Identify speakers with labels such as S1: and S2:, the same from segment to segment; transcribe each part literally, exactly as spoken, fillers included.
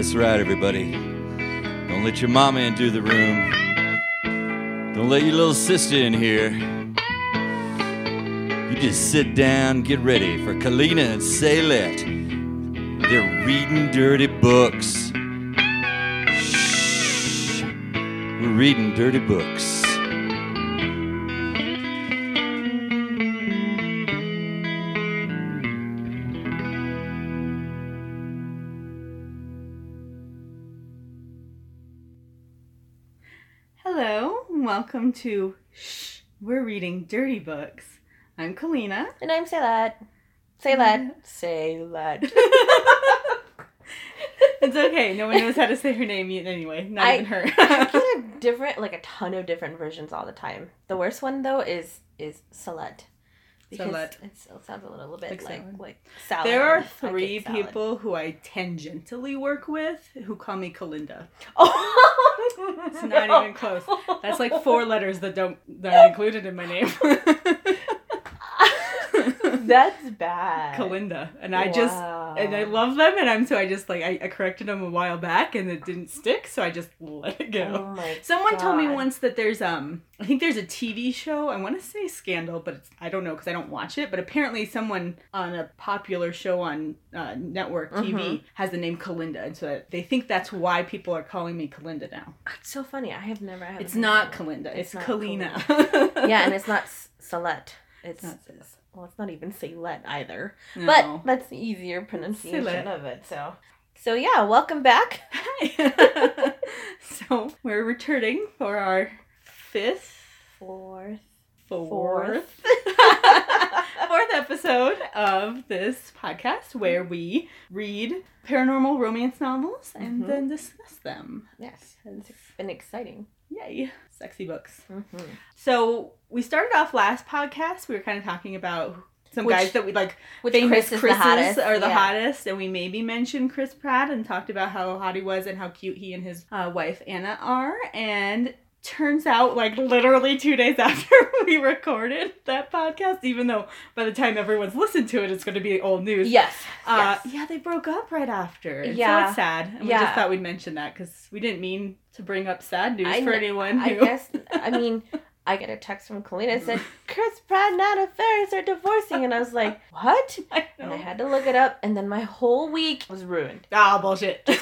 S1: That's right, everybody. Don't let your mama into the room. Don't let your little sister in here. You just sit down, get ready for Kalina and Saylette. They're reading dirty books. Shh. We're reading dirty books.
S2: Hello, and welcome to Shh, We're Reading Dirty Books. I'm Kalina.
S3: And I'm Saylette. Saylette. Saylette.
S2: It's okay, no one knows how to say her name yet anyway, not
S3: I,
S2: even her.
S3: I get a different, like a ton of different versions all the time. The worst one, though, is is Salette.
S2: Salette.
S3: It sounds a little bit
S2: Like
S3: like,
S2: salad.
S3: like salad.
S2: There are
S3: I
S2: three
S3: get salad.
S2: people who I tangentially work with who call me Kalinda.
S3: Oh,
S2: It's not even close. That's like four letters that don't that are included in my name.
S3: That's bad.
S2: Kalinda. And I just,
S3: Wow.
S2: and I love them, and I'm so I just like, I, I corrected them a while back, and it didn't stick, so I just let it go.
S3: Oh my
S2: Someone
S3: God.
S2: told me once that there's, um, I think there's a T V show, I want to say Scandal, but it's, I don't know because I don't watch it, but apparently someone on a popular show on uh, network T V
S3: Mhm.
S2: has the name Kalinda, and so they think that's why people are calling me Kalinda now.
S3: It's so funny. I have never had
S2: It's not Kalinda, it's,
S3: It's not
S2: Kalina.
S3: Yeah, and it's not S- Salette. It's
S2: Not Sis.
S3: well, it's not even Saylette either.
S2: No.
S3: But that's the easier pronunciation
S2: Saylette.
S3: of it. So, so yeah, welcome back.
S2: Hi. So we're returning for our fifth,
S3: Fourth,
S2: fourth, fourth episode of this podcast where we read paranormal romance novels and
S3: Mhm.
S2: then discuss them.
S3: yes, it's been exciting.
S2: Yay, sexy books.
S3: Mm-hmm.
S2: So we started off last podcast. We were kind of talking about some
S3: Which-
S2: guys that we like.
S3: Which
S2: Famous
S3: Chris is
S2: Chris's
S3: the hottest?
S2: are the
S3: yeah.
S2: hottest, and we maybe mentioned Chris Pratt and talked about how hot he was and how cute he and his uh, wife Anna are. And turns out, like literally two days after we recorded that podcast, even though by the time everyone's listened to it, it's going to be old news.
S3: Yes.
S2: Uh,
S3: yes.
S2: Yeah, they broke up right after. And
S3: Yeah.
S2: so it's sad. And we
S3: Yeah.
S2: just thought we'd mention that because we didn't mean to bring up sad news
S3: I
S2: for
S3: kn-
S2: anyone
S3: I
S2: who.
S3: guess. I mean, I get a text from Kalina that said Chris Pratt and Anna Faris are divorcing, and I was like, what?
S2: I
S3: And I
S2: know.
S3: had to look it up, and then my whole week was ruined.
S2: Ah, bullshit.
S3: But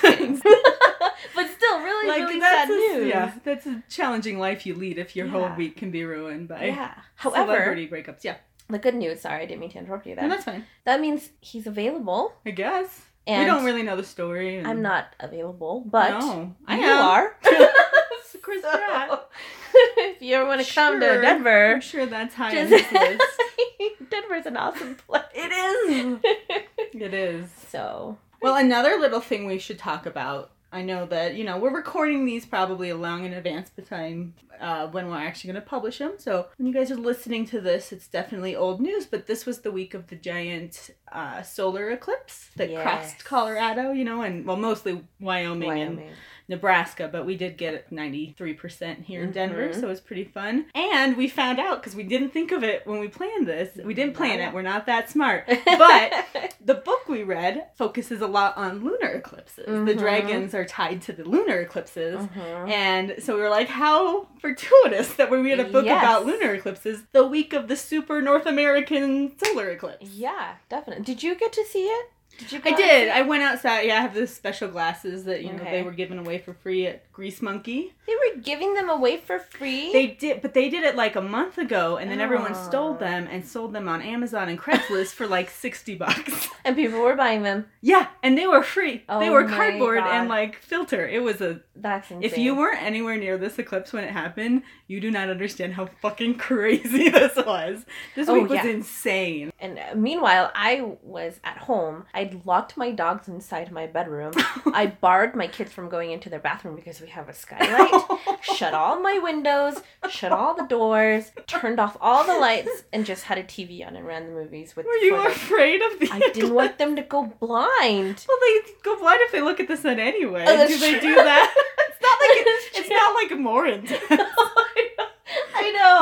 S3: still, really,
S2: Like,
S3: really
S2: that's
S3: sad
S2: a,
S3: news.
S2: Yeah, that's a challenging life you lead if your whole
S3: Yeah.
S2: week can be ruined by
S3: Yeah. However,
S2: celebrity breakups. Yeah,
S3: the good news. Sorry, I didn't mean to interrupt you.
S2: no,
S3: Then
S2: that's fine.
S3: that means he's available,
S2: I guess
S3: and
S2: we don't really know the story. And...
S3: I'm not available, but
S2: No, I
S3: you
S2: am.
S3: are.
S2: It's Chris Pratt.
S3: So, if you ever want to come
S2: Sure.
S3: to Denver,
S2: I'm sure that's high on
S3: just
S2: his list.
S3: Denver's an awesome place.
S2: It is. It is.
S3: So
S2: Well, another little thing we should talk about. I know that, you know, we're recording these probably long in advance of time uh, when we're actually going to publish them. So when you guys are listening to this, it's definitely old news. But this was the week of the giant uh, solar eclipse that
S3: Yes.
S2: crossed Colorado, you know, and, well, mostly Wyoming, and
S3: Wyoming.
S2: Nebraska. But we did get it ninety-three percent here in Denver,
S3: Mhm.
S2: so it was pretty fun. And we found out, because we didn't think of it when we planned this. We didn't plan it. We're not that smart. But the book we read focuses a lot on lunar eclipses. The
S3: Mhm.
S2: dragons are tied to the lunar eclipses.
S3: Mhm.
S2: And so we were like, how fortuitous that we read a book
S3: Yes.
S2: about lunar eclipses the week of the super North American solar eclipse.
S3: Yeah, definitely. Did you get to see it? Did you? Go
S2: I
S3: out and
S2: did.
S3: see
S2: I
S3: it?
S2: went outside. Yeah, I have the special glasses that, you know,
S3: Okay.
S2: they were given away for free at Grease Monkey.
S3: They were giving them away for free.
S2: They did, but they did it like a month ago, and then everyone
S3: Oh.
S2: stole them and sold them on Amazon and Craigslist for like sixty bucks.
S3: and people were buying them.
S2: Yeah, and they were free. they
S3: Oh
S2: were
S3: my
S2: cardboard
S3: God.
S2: and like filter. It was a.
S3: That's insane.
S2: If you weren't anywhere near this eclipse when it happened, you do not understand how fucking crazy this was. This
S3: Oh,
S2: week was
S3: yeah.
S2: insane.
S3: And uh, meanwhile, I was at home. I'd locked my dogs inside my bedroom. I barred my kids from going into their bathroom because we have a skylight. Shut all my windows, shut all the doors, turned off all the lights, and just had a T V on and ran the movies with.
S2: Were you
S3: for the-
S2: afraid of the?
S3: I didn't want them to go blind.
S2: Well, they go blind if they look at the sun anyway.
S3: Oh, that's
S2: do they
S3: true.
S2: do that? It's not like it,
S3: That's
S2: it's
S3: true.
S2: not like more intense.
S3: I know. I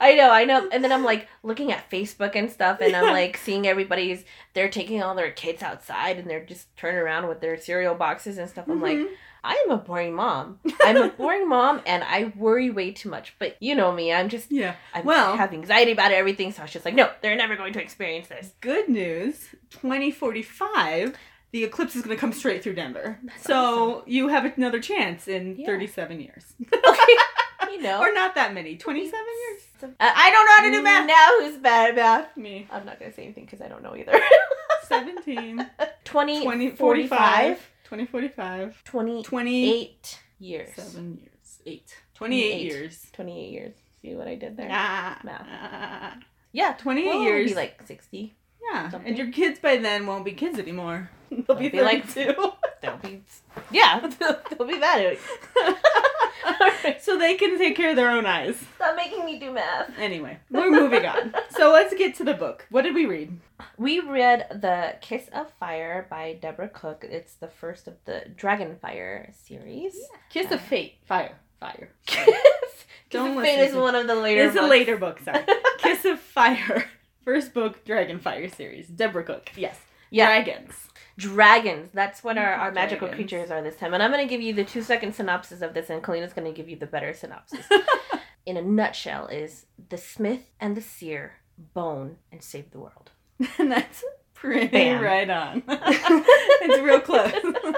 S3: I know, I know. And then I'm like looking at Facebook and stuff, and I'm like seeing everybody's, they're taking all their kids outside and they're just turning around with their cereal boxes and stuff. I'm
S2: Mhm.
S3: like, I am a boring mom. I'm a boring mom and I worry way too much. But you know me, I'm just,
S2: Yeah.
S3: I
S2: Well-
S3: have anxiety about everything. So I was just like, no, they're never going to experience this.
S2: Good news, twenty forty-five, the eclipse is going to come straight through Denver.
S3: That's
S2: so
S3: awesome.
S2: you have another chance in
S3: Yeah.
S2: thirty-seven years.
S3: Okay. You know.
S2: Or not that many. twenty-seven years?
S3: Uh,
S2: I don't know how to do math.
S3: Now who's bad at math?
S2: Me.
S3: I'm not going to say anything because I don't know either.
S2: seventeen.
S3: twenty,
S2: twenty
S3: forty-five,
S2: forty-five. twenty forty-five.
S3: twenty-eight
S2: twenty-eight
S3: years.
S2: years. Eight. twenty-eight
S3: twenty-eight.
S2: years.
S3: twenty-eight years. See what I did there?
S2: Ah.
S3: Math.
S2: Ah.
S3: Yeah.
S2: twenty-eight
S3: Well,
S2: years.
S3: It'll be like sixty.
S2: Yeah.
S3: something.
S2: And your kids by then won't be kids anymore. They'll be
S3: They'll be like-
S2: thirty-two.
S3: They'll be, yeah, they'll be mad at me.
S2: So they can take care of their own eyes.
S3: Stop making me do math.
S2: Anyway, we're moving on. So let's get to the book. What did we read?
S3: We read The Kiss of Fire by Deborah Cook. It's the first of the Dragonfire series.
S2: Kiss of Fate. Fire. Fire.
S3: Kiss.
S2: Don't
S3: Kiss of
S2: listen
S3: Fate is
S2: to-
S3: one of the later
S2: It's a
S3: books.
S2: later book, sorry. Kiss of Fire. First book, Dragonfire series. Deborah Cook. Yes.
S3: Yeah.
S2: Dragons.
S3: Dragons. That's what our, our magical
S2: Dragons.
S3: creatures are this time. And I'm going to give you the two second synopsis of this, and Kalina's going to give you the better synopsis. In a nutshell, is the smith and the seer bone and save the world.
S2: And that's pretty
S3: Bam.
S2: right on. It's real close.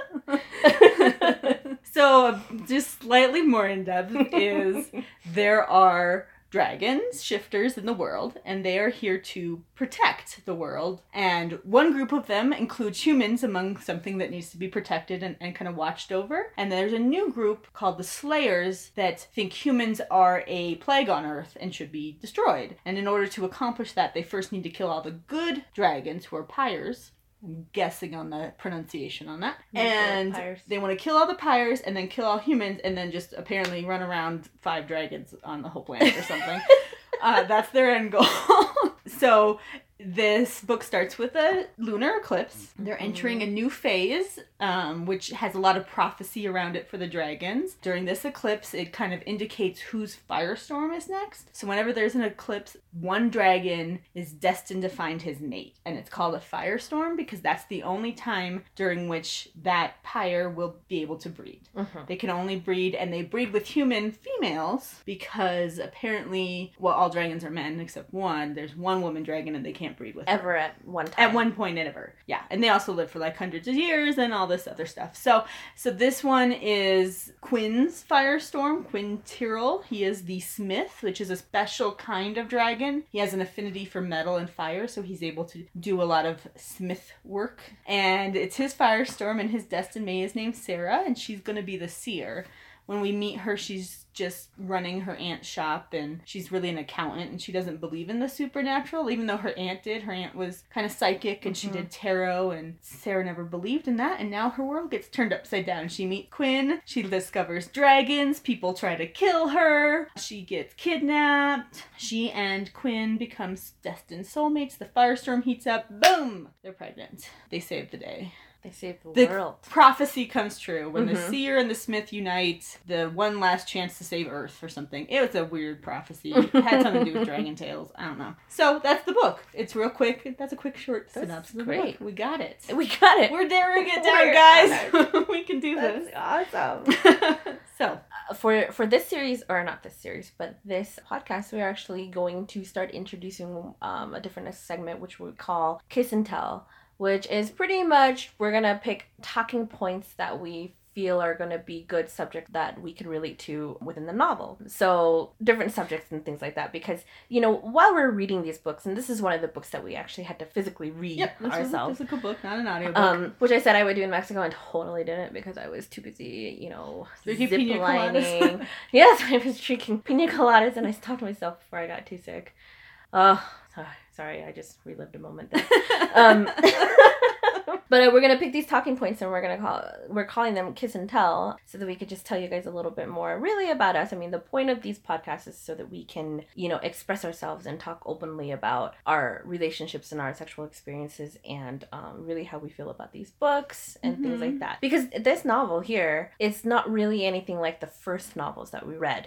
S2: So, uh, just slightly more in depth is there are dragons, shifters in the world, and they are here to protect the world. And one group of them includes humans among something that needs to be protected and, and kind of watched over. And there's a new group called the Slayers that think humans are a plague on Earth and should be destroyed. And in order to accomplish that, they first need to kill all the good dragons who are pyres. I'm guessing on the pronunciation on that.
S3: Yeah,
S2: And
S3: pyres.
S2: they want to kill all the pyres and then kill all humans and then just apparently run around five dragons on the whole planet or something. uh, that's their end goal. So this book starts with a lunar eclipse. They're entering a new phase, um, which has a lot of prophecy around it for the dragons. During this eclipse, it kind of indicates whose firestorm is next. So whenever there's an eclipse, one dragon is destined to find his mate. And it's called a firestorm because that's the only time during which that pyre will be able to breed.
S3: Mhm.
S2: They can only breed, and they breed with human females because apparently, well, all dragons are men except one. There's one woman dragon and they can't breed with her.
S3: Ever at one time.
S2: At one point ever. Yeah. And they also live for like hundreds of years and all this other stuff. So so this one is Quinn's firestorm, Quinn Tyrrell. He is the smith, which is a special kind of dragon. He has an affinity for metal and fire, so he's able to do a lot of smith work. And it's his firestorm, and his destined mate is named Sarah, and she's going to be the seer. When we meet her, she's just running her aunt's shop, and she's really an accountant, and she doesn't believe in the supernatural, even though her aunt did. Her aunt was kind of psychic, and
S3: Mhm.
S2: she did tarot, and Sarah never believed in that, and now her world gets turned upside down. She meets Quinn, she discovers dragons, people try to kill her, she gets kidnapped, she and Quinn becomes destined soulmates, the firestorm heats up, boom! They're pregnant. They save the day.
S3: They saved the,
S2: The
S3: world.
S2: prophecy comes true when the
S3: Mhm.
S2: seer and the smith unite, the one last chance to save Earth or something. It was a weird prophecy. It had something to do with dragon tales. I don't know. So that's the book. It's real quick. That's a quick short
S3: That's
S2: synopsis of the
S3: great.
S2: book. We got it.
S3: We got it.
S2: We're daring it
S3: We're
S2: down, guys. We can do
S3: That's
S2: this.
S3: awesome.
S2: So,
S3: for for this series, or not this series, but this podcast, we're actually going to start introducing um, a different segment, which we call Kiss and Tell, which is pretty much we're gonna pick talking points that we feel are going to be good subjects that we can relate to within the novel. So different subjects and things like that, because, you know, while we're reading these books, and this is one of the books that we actually had to physically read
S2: yep, this
S3: ourselves.
S2: was a physical book, not an audiobook.
S3: Um, which I said I would do in Mexico and totally didn't because I was too busy, you know,
S2: Drinking
S3: zip
S2: pina
S3: lining.
S2: coladas.
S3: Yes, I was drinking pina coladas and I stopped myself before I got too sick. Oh, sorry, I just relived a moment there. Um, but uh, we're gonna pick these talking points and we're gonna call we're calling them Kiss and Tell, so that we could just tell you guys a little bit more really about us. I mean, the point of these podcasts is so that we can, you know, express ourselves and talk openly about our relationships and our sexual experiences and um, really how we feel about these books and
S2: Mhm.
S3: things like that. Because this novel here is not really anything like the first novels that we read.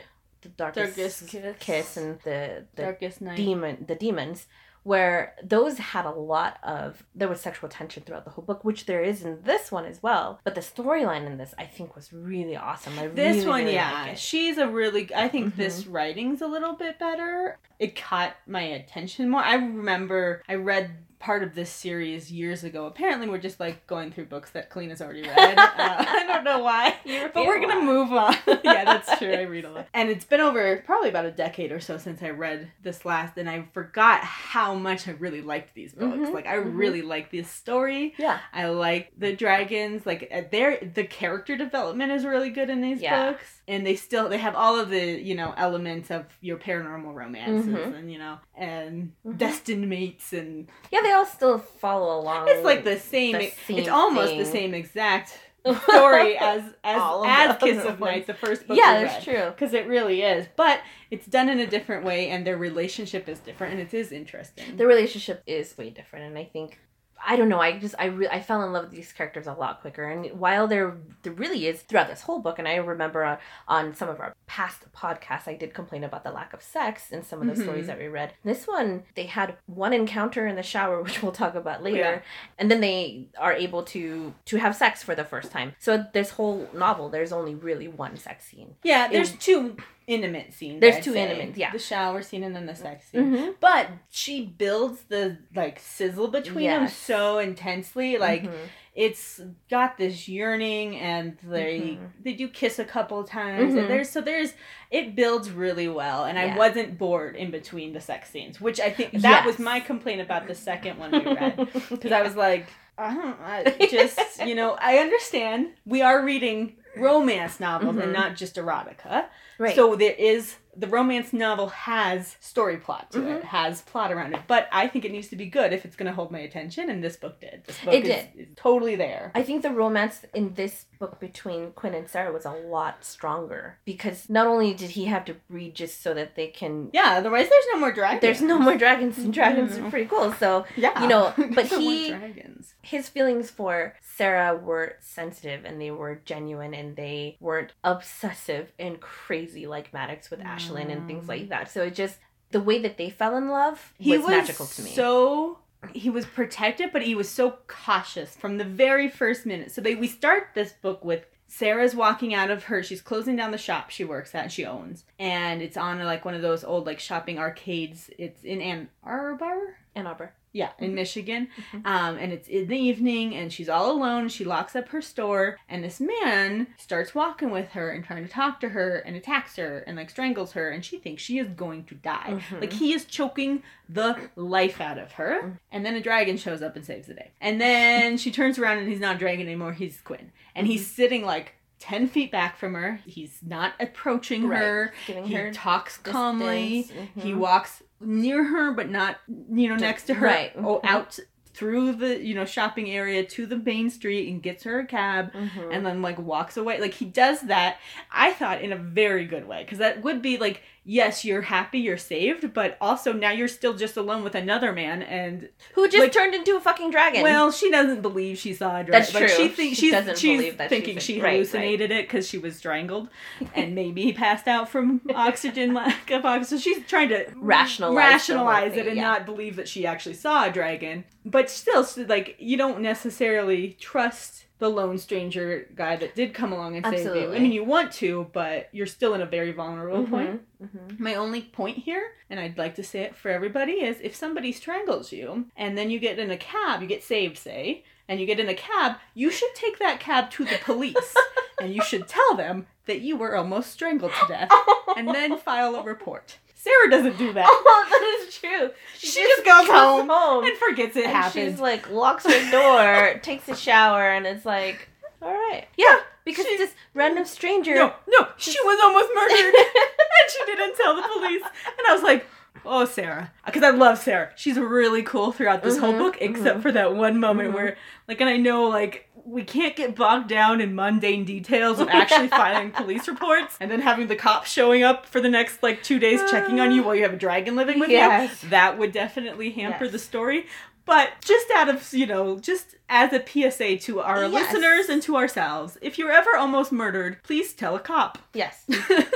S3: the darkest,
S2: Darkest Kiss.
S3: kiss and the the
S2: Darkest Night.
S3: demon the demons, where those had a lot of, there was sexual tension throughout the whole book, which there is in this one as well. But the storyline in this, I think, was really awesome. I
S2: This
S3: really,
S2: one,
S3: really
S2: yeah,
S3: like it.
S2: she's a really. I think
S3: Mhm.
S2: this writing's a little bit better. It caught my attention more. I remember I read part of this series years ago. Apparently, we're just like going through books that Kalina's already read. uh, I don't know why,
S3: You
S2: but
S3: read
S2: we're
S3: a
S2: gonna
S3: lot.
S2: move on. Yeah, that's true. I read a lot, and it's been over probably about a decade or so since I read this last, and I forgot how much I really liked these books.
S3: Mhm,
S2: Like I
S3: mhm.
S2: really like this story.
S3: Yeah.
S2: I like the dragons. Like uh, their the character development is really good in these
S3: Yeah.
S2: books, and they still they have all of the you know elements of your paranormal romances
S3: Mhm.
S2: and you know and
S3: Mhm.
S2: destined mates, and
S3: Yeah, they all still follow along.
S2: it's like the same.
S3: the
S2: it's
S3: same
S2: almost
S3: thing.
S2: the same exact story as as
S3: All of
S2: as
S3: the
S2: Kiss
S3: other
S2: of Night,
S3: ones.
S2: the first book.
S3: Yeah,
S2: we
S3: that's
S2: read.
S3: true.
S2: Because it really is, but it's done in a different way, and their relationship is different, and it is interesting.
S3: The relationship is way different, and I think, I don't know, I just I re- I fell in love with these characters a lot quicker. And while there there really is throughout this whole book, and I remember on, on some of our past podcasts, I did complain about the lack of sex in some of the
S2: Mhm.
S3: stories that we read. This one, they had one encounter in the shower, which we'll talk about later,
S2: Yeah.
S3: and then they are able to to have sex for the first time. So this whole novel, there's only really one sex scene.
S2: Yeah, there's
S3: It-
S2: two intimate scenes.
S3: There's
S2: I'd
S3: two
S2: say.
S3: intimate, yeah.
S2: The shower scene and then the sex scene.
S3: Mm-hmm.
S2: But she builds the like sizzle between them
S3: Yes.
S2: so intensely. Like
S3: Mhm.
S2: it's got this yearning, and they
S3: Mhm.
S2: they do kiss a couple of times,
S3: Mhm.
S2: and there's so there's it builds really well. And I
S3: Yeah.
S2: wasn't bored in between the sex scenes, which I think that was
S3: Yes.
S2: my complaint about the second one we read, because I was like, I don't, I just you know I understand we are reading romance novels
S3: Mhm.
S2: and not just erotica.
S3: Right.
S2: So there is the romance novel has story plot to
S3: Mhm.
S2: it, has plot around it, but I think it needs to be good if it's going to hold my attention, and this book did. This book
S3: It
S2: is,
S3: did.
S2: is totally there.
S3: I think the romance in this book between Quinn and Sarah was a lot stronger, because not only did he have to breed just so that they can,
S2: Yeah, otherwise there's no more dragons.
S3: there's no more dragons, and dragons
S2: Mhm.
S3: are pretty cool. So
S2: yeah,
S3: you know, but
S2: No more
S3: he-
S2: dragons.
S3: his feelings for Sarah were sensitive, and they were genuine, and they weren't obsessive and crazy like Maddox with Ashlyn and things like that. So it just, the way that they fell in love was,
S2: He was
S3: magical to me.
S2: so he was protective, but he was so cautious from the very first minute. So they we start this book with Sarah's walking out of her, she's closing down the shop she works at, she owns, and it's on like one of those old like shopping arcades. It's in Ann Arbor.
S3: Ann Arbor.
S2: Yeah, in Michigan.
S3: Mhm.
S2: Um, and it's in the evening, and she's all alone. She locks up her store, and this man starts walking with her and trying to talk to her and attacks her and like strangles her, and she thinks she is going to die.
S3: Mhm.
S2: Like he is choking the life out of her. And then a dragon shows up and saves the day. And then she turns around, and he's not a dragon anymore, he's Quinn. And he's sitting like ten feet back from her. He's not approaching
S3: Right.
S2: her.
S3: Giving
S2: He
S3: her
S2: talks calmly.
S3: distance.
S2: He
S3: Mhm.
S2: walks near her, but not, you know,
S3: Just-
S2: next to her.
S3: right.
S2: Oh,
S3: Mhm.
S2: out through the, you know, shopping area to the main street, and gets her a cab,
S3: Mhm.
S2: and then like walks away. Like he does that, I thought, in a very good way, because that would be like, yes, you're happy, you're saved, but also now you're still just alone with another man, and
S3: Who just
S2: like-
S3: turned into a fucking dragon.
S2: well, she doesn't believe she saw a dragon.
S3: That's
S2: Like,
S3: true.
S2: she thinks
S3: She
S2: she's
S3: doesn't
S2: she's
S3: believe that
S2: thinking
S3: she's-
S2: she
S3: right,
S2: hallucinated it because she was strangled, and maybe he passed out from oxygen lack of oxygen. So she's trying to
S3: Rationalize the
S2: rationalize
S3: whole
S2: it
S3: thing,
S2: and
S3: yeah.
S2: not believe that she actually saw a dragon. But still, so, like, you don't necessarily trust the lone stranger guy that did come along and save you. I
S3: Absolutely.
S2: mean, you want to, but you're still in a very vulnerable point.
S3: Mhm. Mhm.
S2: My only point here, and I'd like to say it for everybody, is if somebody strangles you and then you get in a cab, you get saved, say, and you get in a cab, you should take that cab to the police and you should tell them that you were almost strangled to death and then file a report. Sarah doesn't do that.
S3: Oh, that is true.
S2: She, just goes home,
S3: home.
S2: and forgets it
S3: And
S2: happened.
S3: she's like, locks her door, takes a shower, and it's like, all right. Yeah, because
S2: she-
S3: this random stranger.
S2: No, no, she was almost murdered, and she didn't tell the police. And I was like, oh, Sarah. Because I love Sarah. She's really cool throughout this whole
S3: Mhm,
S2: book, except
S3: mhm.
S2: for that one moment
S3: Mhm.
S2: where, like, and I know, like, we can't get bogged down in mundane details of actually filing police reports and then having the cops showing up for the next, like, two days checking on you while you have a dragon living with
S3: Yes.
S2: you. That would definitely hamper
S3: Yes.
S2: the story. But just out of, you know, just as a P S A to our
S3: Yes.
S2: listeners and to ourselves, if you're ever almost murdered, please tell a cop.
S3: Yes.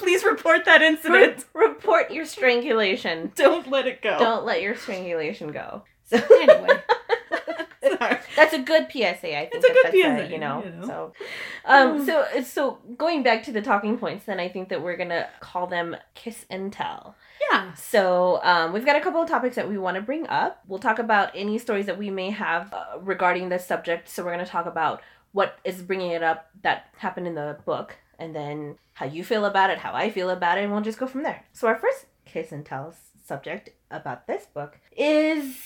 S2: Please report that incident.
S3: Re- report your strangulation.
S2: Don't let it go.
S3: Don't let your strangulation go. So
S2: Anyway. Sorry.
S3: That's a good P S A, I think.
S2: It's a
S3: that
S2: good
S3: that's
S2: P S A,
S3: you know.
S2: you know.
S3: So, um, so so going back to the talking points, then I think that we're gonna call them kiss and tell.
S2: Yeah.
S3: So, um, we've got a couple of topics that we want to bring up. We'll talk about any stories that we may have uh, regarding this subject. So, we're gonna talk about what is bringing it up that happened in the book, and then how you feel about it, how I feel about it, and we'll just go from there. So, our first kiss and tell subject about this book is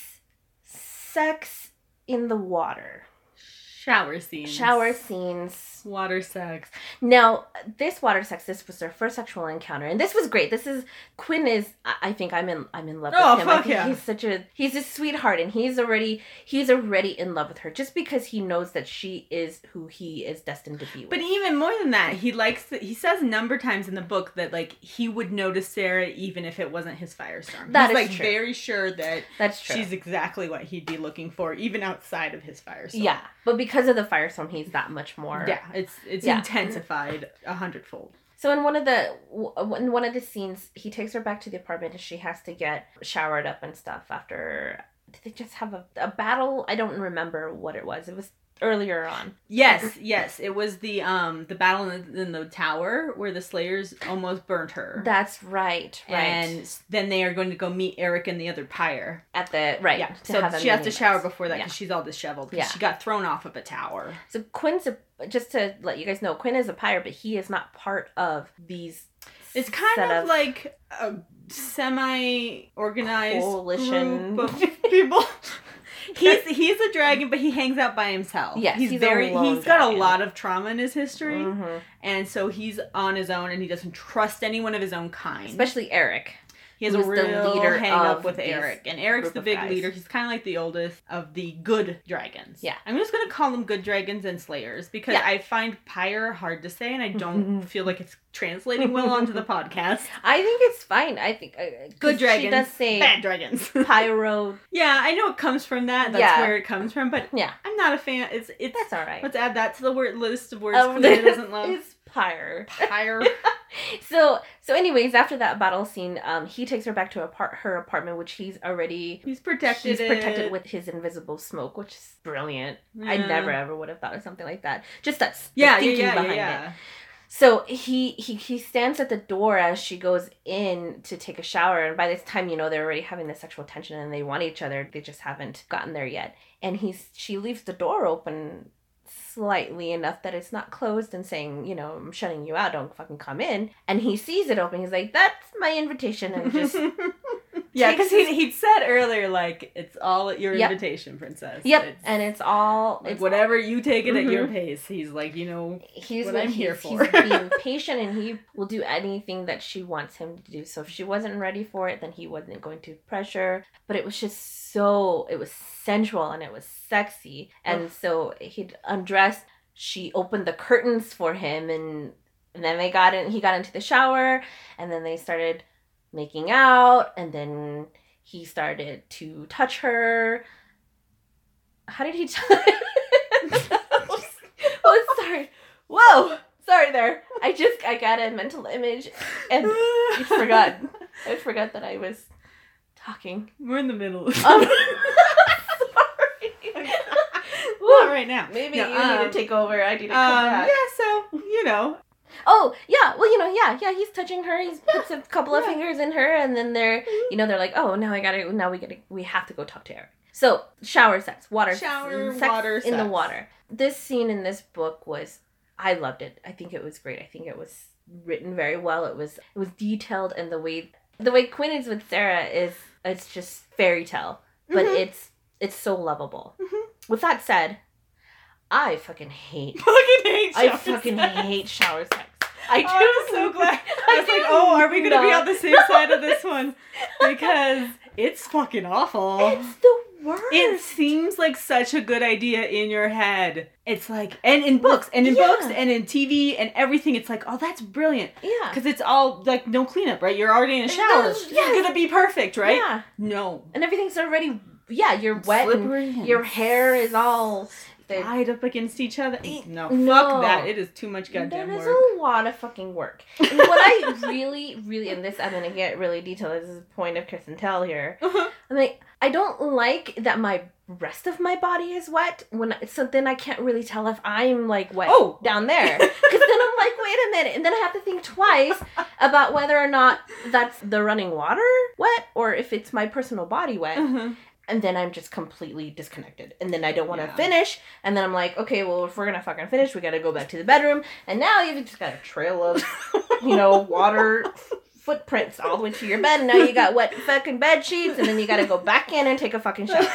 S3: sex in the water.
S2: Shower scenes.
S3: Shower scenes.
S2: Water sex.
S3: Now, this water sex, this was their first sexual encounter, and this was great. This is Quinn is. I I think I'm in. I'm in love
S2: Oh,
S3: with him. I
S2: fuck
S3: think
S2: yeah.
S3: he's such a. He's a sweetheart, and he's already. He's already in love with her, just because he knows that she is who he is destined to be with.
S2: But even more than that, he likes. The, he says a number of times in the book that like he would notice Sarah even if it wasn't his firestorm.
S3: That
S2: He's
S3: is
S2: like
S3: true.
S2: very sure that
S3: That's true.
S2: she's exactly what he'd be looking for, even outside of his firestorm.
S3: Yeah, but because of the firestorm, he's that much more.
S2: Yeah, it's it's
S3: Yeah.
S2: intensified a hundredfold.
S3: So in one of the w- in one of the scenes, he takes her back to the apartment, and she has to get showered up and stuff after. Did they just have a, a battle? I don't remember what it was. It was earlier on.
S2: Yes, yes, it was the um the battle in the, in the tower where the Slayers almost burnt her.
S3: That's right. Right.
S2: And then they are going to go meet Eric and the other pyre.
S3: At the right.
S2: Yeah,
S3: to
S2: so
S3: have a
S2: she has to
S3: mini
S2: shower
S3: mess.
S2: before that
S3: Yeah.
S2: because she's all disheveled. 'Cause
S3: Yeah.
S2: she got thrown off of a tower.
S3: So Quinn's a, just to let you guys know, Quinn is a pirate, but he is not part of these.
S2: It's kind
S3: set
S2: of, like a semi-organized
S3: Coalition.
S2: group of people. he's he's a dragon, but he hangs out by himself.
S3: Yes,
S2: he's,
S3: he's a
S2: very.
S3: lone
S2: He's got
S3: dragon.
S2: a lot of trauma in his history,
S3: Mhm.
S2: and so he's on his own, and he doesn't trust anyone of his own kind.
S3: Especially Eric.
S2: He has a
S3: who's the
S2: real
S3: leader
S2: hang up
S3: of
S2: with
S3: these
S2: Eric, and Eric's
S3: group
S2: the
S3: of
S2: big
S3: guys.
S2: leader. He's kind of like the oldest of the good dragons.
S3: Yeah.
S2: I'm just gonna call them good dragons and slayers because
S3: Yeah.
S2: I find pyre hard to say, and I don't feel like it's translating well onto the podcast.
S3: I think it's fine. I think uh, 'cause
S2: Good dragons,
S3: She does say
S2: bad dragons.
S3: pyro.
S2: Yeah, I know it comes from that. That's
S3: Yeah.
S2: where it comes from, but
S3: Yeah,
S2: I'm not a fan. It's it's.
S3: that's all right.
S2: Let's add that to the word list of words
S3: Um,
S2: Kalina doesn't love.
S3: It's pyre.
S2: Pyre.
S3: So so anyways, after that battle scene, um, he takes her back to apart- her apartment, which he's already
S2: He's protected.
S3: he's protected
S2: it.
S3: with his invisible smoke, which is brilliant.
S2: Yeah.
S3: I never ever would have thought of something like that. Just that's the
S2: Yeah, yeah,
S3: thinking
S2: yeah,
S3: behind
S2: yeah, yeah.
S3: it. So he, he he stands at the door as she goes in to take a shower, and by this time, you know, they're already having this sexual tension and they want each other. They just haven't gotten there yet. And he's she leaves the door open slightly enough that it's not closed and saying, you know, I'm shutting you out, don't fucking come in. And he sees it open. He's like, that's my invitation, and just
S2: Yeah,
S3: takes
S2: because he he'd said earlier, like, it's all at your
S3: Yep.
S2: invitation, princess.
S3: yep,
S2: It's,
S3: and it's all
S2: like,
S3: it's
S2: whatever you take it at your
S3: Mhm.
S2: pace. He's like, you know,
S3: he's
S2: what
S3: what
S2: I'm
S3: he's,
S2: here for.
S3: he's being patient, and he will do anything that she wants him to do. So if she wasn't ready for it, then he wasn't going to pressure. But it was just so it was sensual and it was sexy, and so he'd undressed. She opened the curtains for him, and and then they got in. He got into the shower, and then they started making out, and then he started to touch her. How did he touch? Oh, sorry. Whoa, sorry there. I just I got a mental image, and I forgot. I forgot that I was talking.
S2: We're in the middle.
S3: Um, sorry.
S2: Not right now.
S3: Maybe
S2: No,
S3: you
S2: um,
S3: need to take over. I need to come
S2: Um,
S3: back.
S2: yeah, so, you know.
S3: Oh, yeah. Well, you know, yeah, yeah. He's touching her. He puts a couple of
S2: Yeah.
S3: fingers in her, and then they're, you know, they're like, oh, now I gotta, now we gotta, we have to go talk to Eric. So, shower sex, water,
S2: Shower,
S3: sex
S2: water
S3: in the
S2: sex.
S3: water. This scene in this book was, I loved it. I think it was great. I think it was written very well. It was, it was detailed, and the way, the way Quinn is with Sarah is, it's just fairy tale, but
S2: Mhm.
S3: it's, it's so lovable.
S2: Mhm.
S3: With that said, I fucking hate.
S2: Fucking hate
S3: I
S2: shower
S3: fucking
S2: sex.
S3: hate shower sex. I do.
S2: Oh, I'm so glad. I was
S3: I
S2: like,
S3: do
S2: oh, are we going to be
S3: not-
S2: on the same side of this one? Because it's fucking awful.
S3: It's the worst.
S2: It seems like such a good idea in your head. It's like, and in books, and in
S3: Yeah.
S2: books, and in T V, and everything. It's like, oh, that's brilliant.
S3: yeah.
S2: Because it's all, like, no cleanup, right? You're already in a
S3: It
S2: shower.
S3: does,
S2: It's
S3: yes.
S2: going to be perfect, right?
S3: Yeah.
S2: No.
S3: And everything's already, yeah, you're wet and
S2: Slippery and
S3: your hair is all They-
S2: slide up against each other. No,
S3: No.
S2: fuck that. It is too much goddamn
S3: That is
S2: work.
S3: a lot of fucking work. And what I really, really, and this I'm gonna get really detailed. This is the point of kiss and tell here.
S2: Uh-huh.
S3: I'm like, I don't like that my rest of my body is wet. When I, so then I can't really tell if I'm like wet
S2: Oh.
S3: down there. Because then I'm like, wait a minute, and then I have to think twice about whether or not that's the running water wet or if it's my personal body wet.
S2: Uh-huh.
S3: And then I'm just completely disconnected. And then I don't want to
S2: Yeah.
S3: finish. And then I'm like, okay, well, if we're going to fucking finish, we got to go back to the bedroom. And now you've just got a trail of, you know, water f- footprints all the way to your bed. And now you got wet fucking bed sheets. And then you got to go back in and take a fucking shower.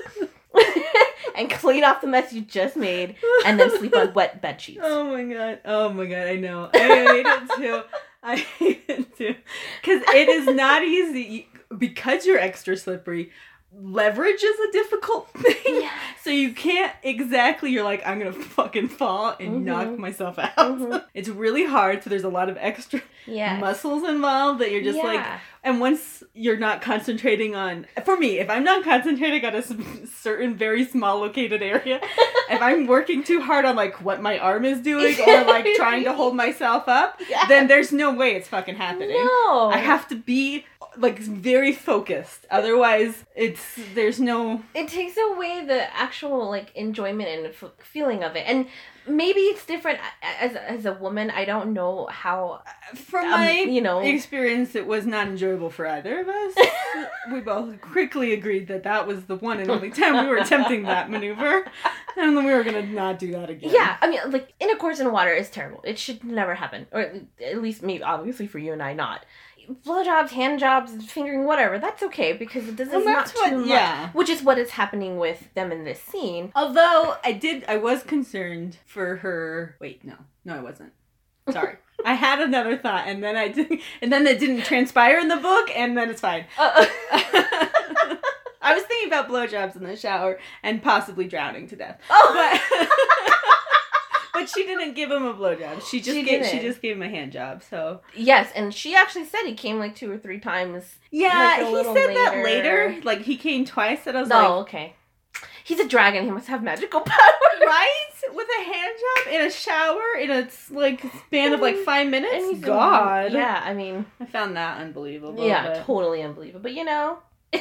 S3: And clean off the mess you just made. And then sleep on wet bed sheets.
S2: Oh my god. Oh my god, I know. I hate it too. I hate it too. Because it is not easy. Because you're extra slippery, leverage is a difficult thing.
S3: Yes.
S2: So you can't exactly, you're like, I'm going to fucking fall and
S3: Mhm.
S2: knock myself out.
S3: Mhm.
S2: It's really hard. So there's a lot of extra
S3: Yeah.
S2: muscles involved that you're just like,
S3: Yeah.
S2: and once you're not concentrating on, for me, if I'm not concentrating on a s- certain very small located area, if I'm working too hard on like what my arm is doing or like trying to hold myself up,
S3: Yeah.
S2: then there's no way it's fucking happening.
S3: No.
S2: I have to be like very focused. Otherwise, it's, there's no,
S3: It takes away the actual like enjoyment and f- feeling of it, and maybe it's different as as a woman. I don't know how.
S2: from
S3: Um,
S2: my
S3: you know.
S2: experience, it was not enjoyable for either of us. We both quickly agreed that that was the one and only time we were attempting that maneuver, and then we were gonna not do that again.
S3: Yeah, I mean, like intercourse in water is terrible. It should never happen, or at at least maybe obviously for you and I not. Blowjobs, hand jobs, fingering, whatever. That's okay because it doesn't
S2: Well,
S3: not
S2: that's what-
S3: too much.
S2: yeah.
S3: Which is what is happening with them in this scene.
S2: Although I did, I was concerned for her. Wait, no, no, I wasn't. Sorry, I had another thought, and then I did, and then it didn't transpire in the book, and then it's fine.
S3: Uh,
S2: I was thinking about blowjobs in the shower and possibly drowning to death.
S3: oh.
S2: But but she didn't give him a blowjob. She just
S3: She
S2: gave she
S3: didn't.
S2: just gave him a hand job. So
S3: Yes, and she actually said he came like two or three times.
S2: yeah,
S3: Like a
S2: he
S3: little
S2: said that
S3: later.
S2: later. Like he came twice, and I was
S3: No,
S2: like,
S3: okay. He's a dragon. He must have magical power.
S2: right, with a hand job in a shower in a like span of like five
S3: And
S2: minutes.
S3: he's a-
S2: God,
S3: Yeah, I mean,
S2: I found that unbelievable.
S3: yeah,
S2: but
S3: totally unbelievable. But you know,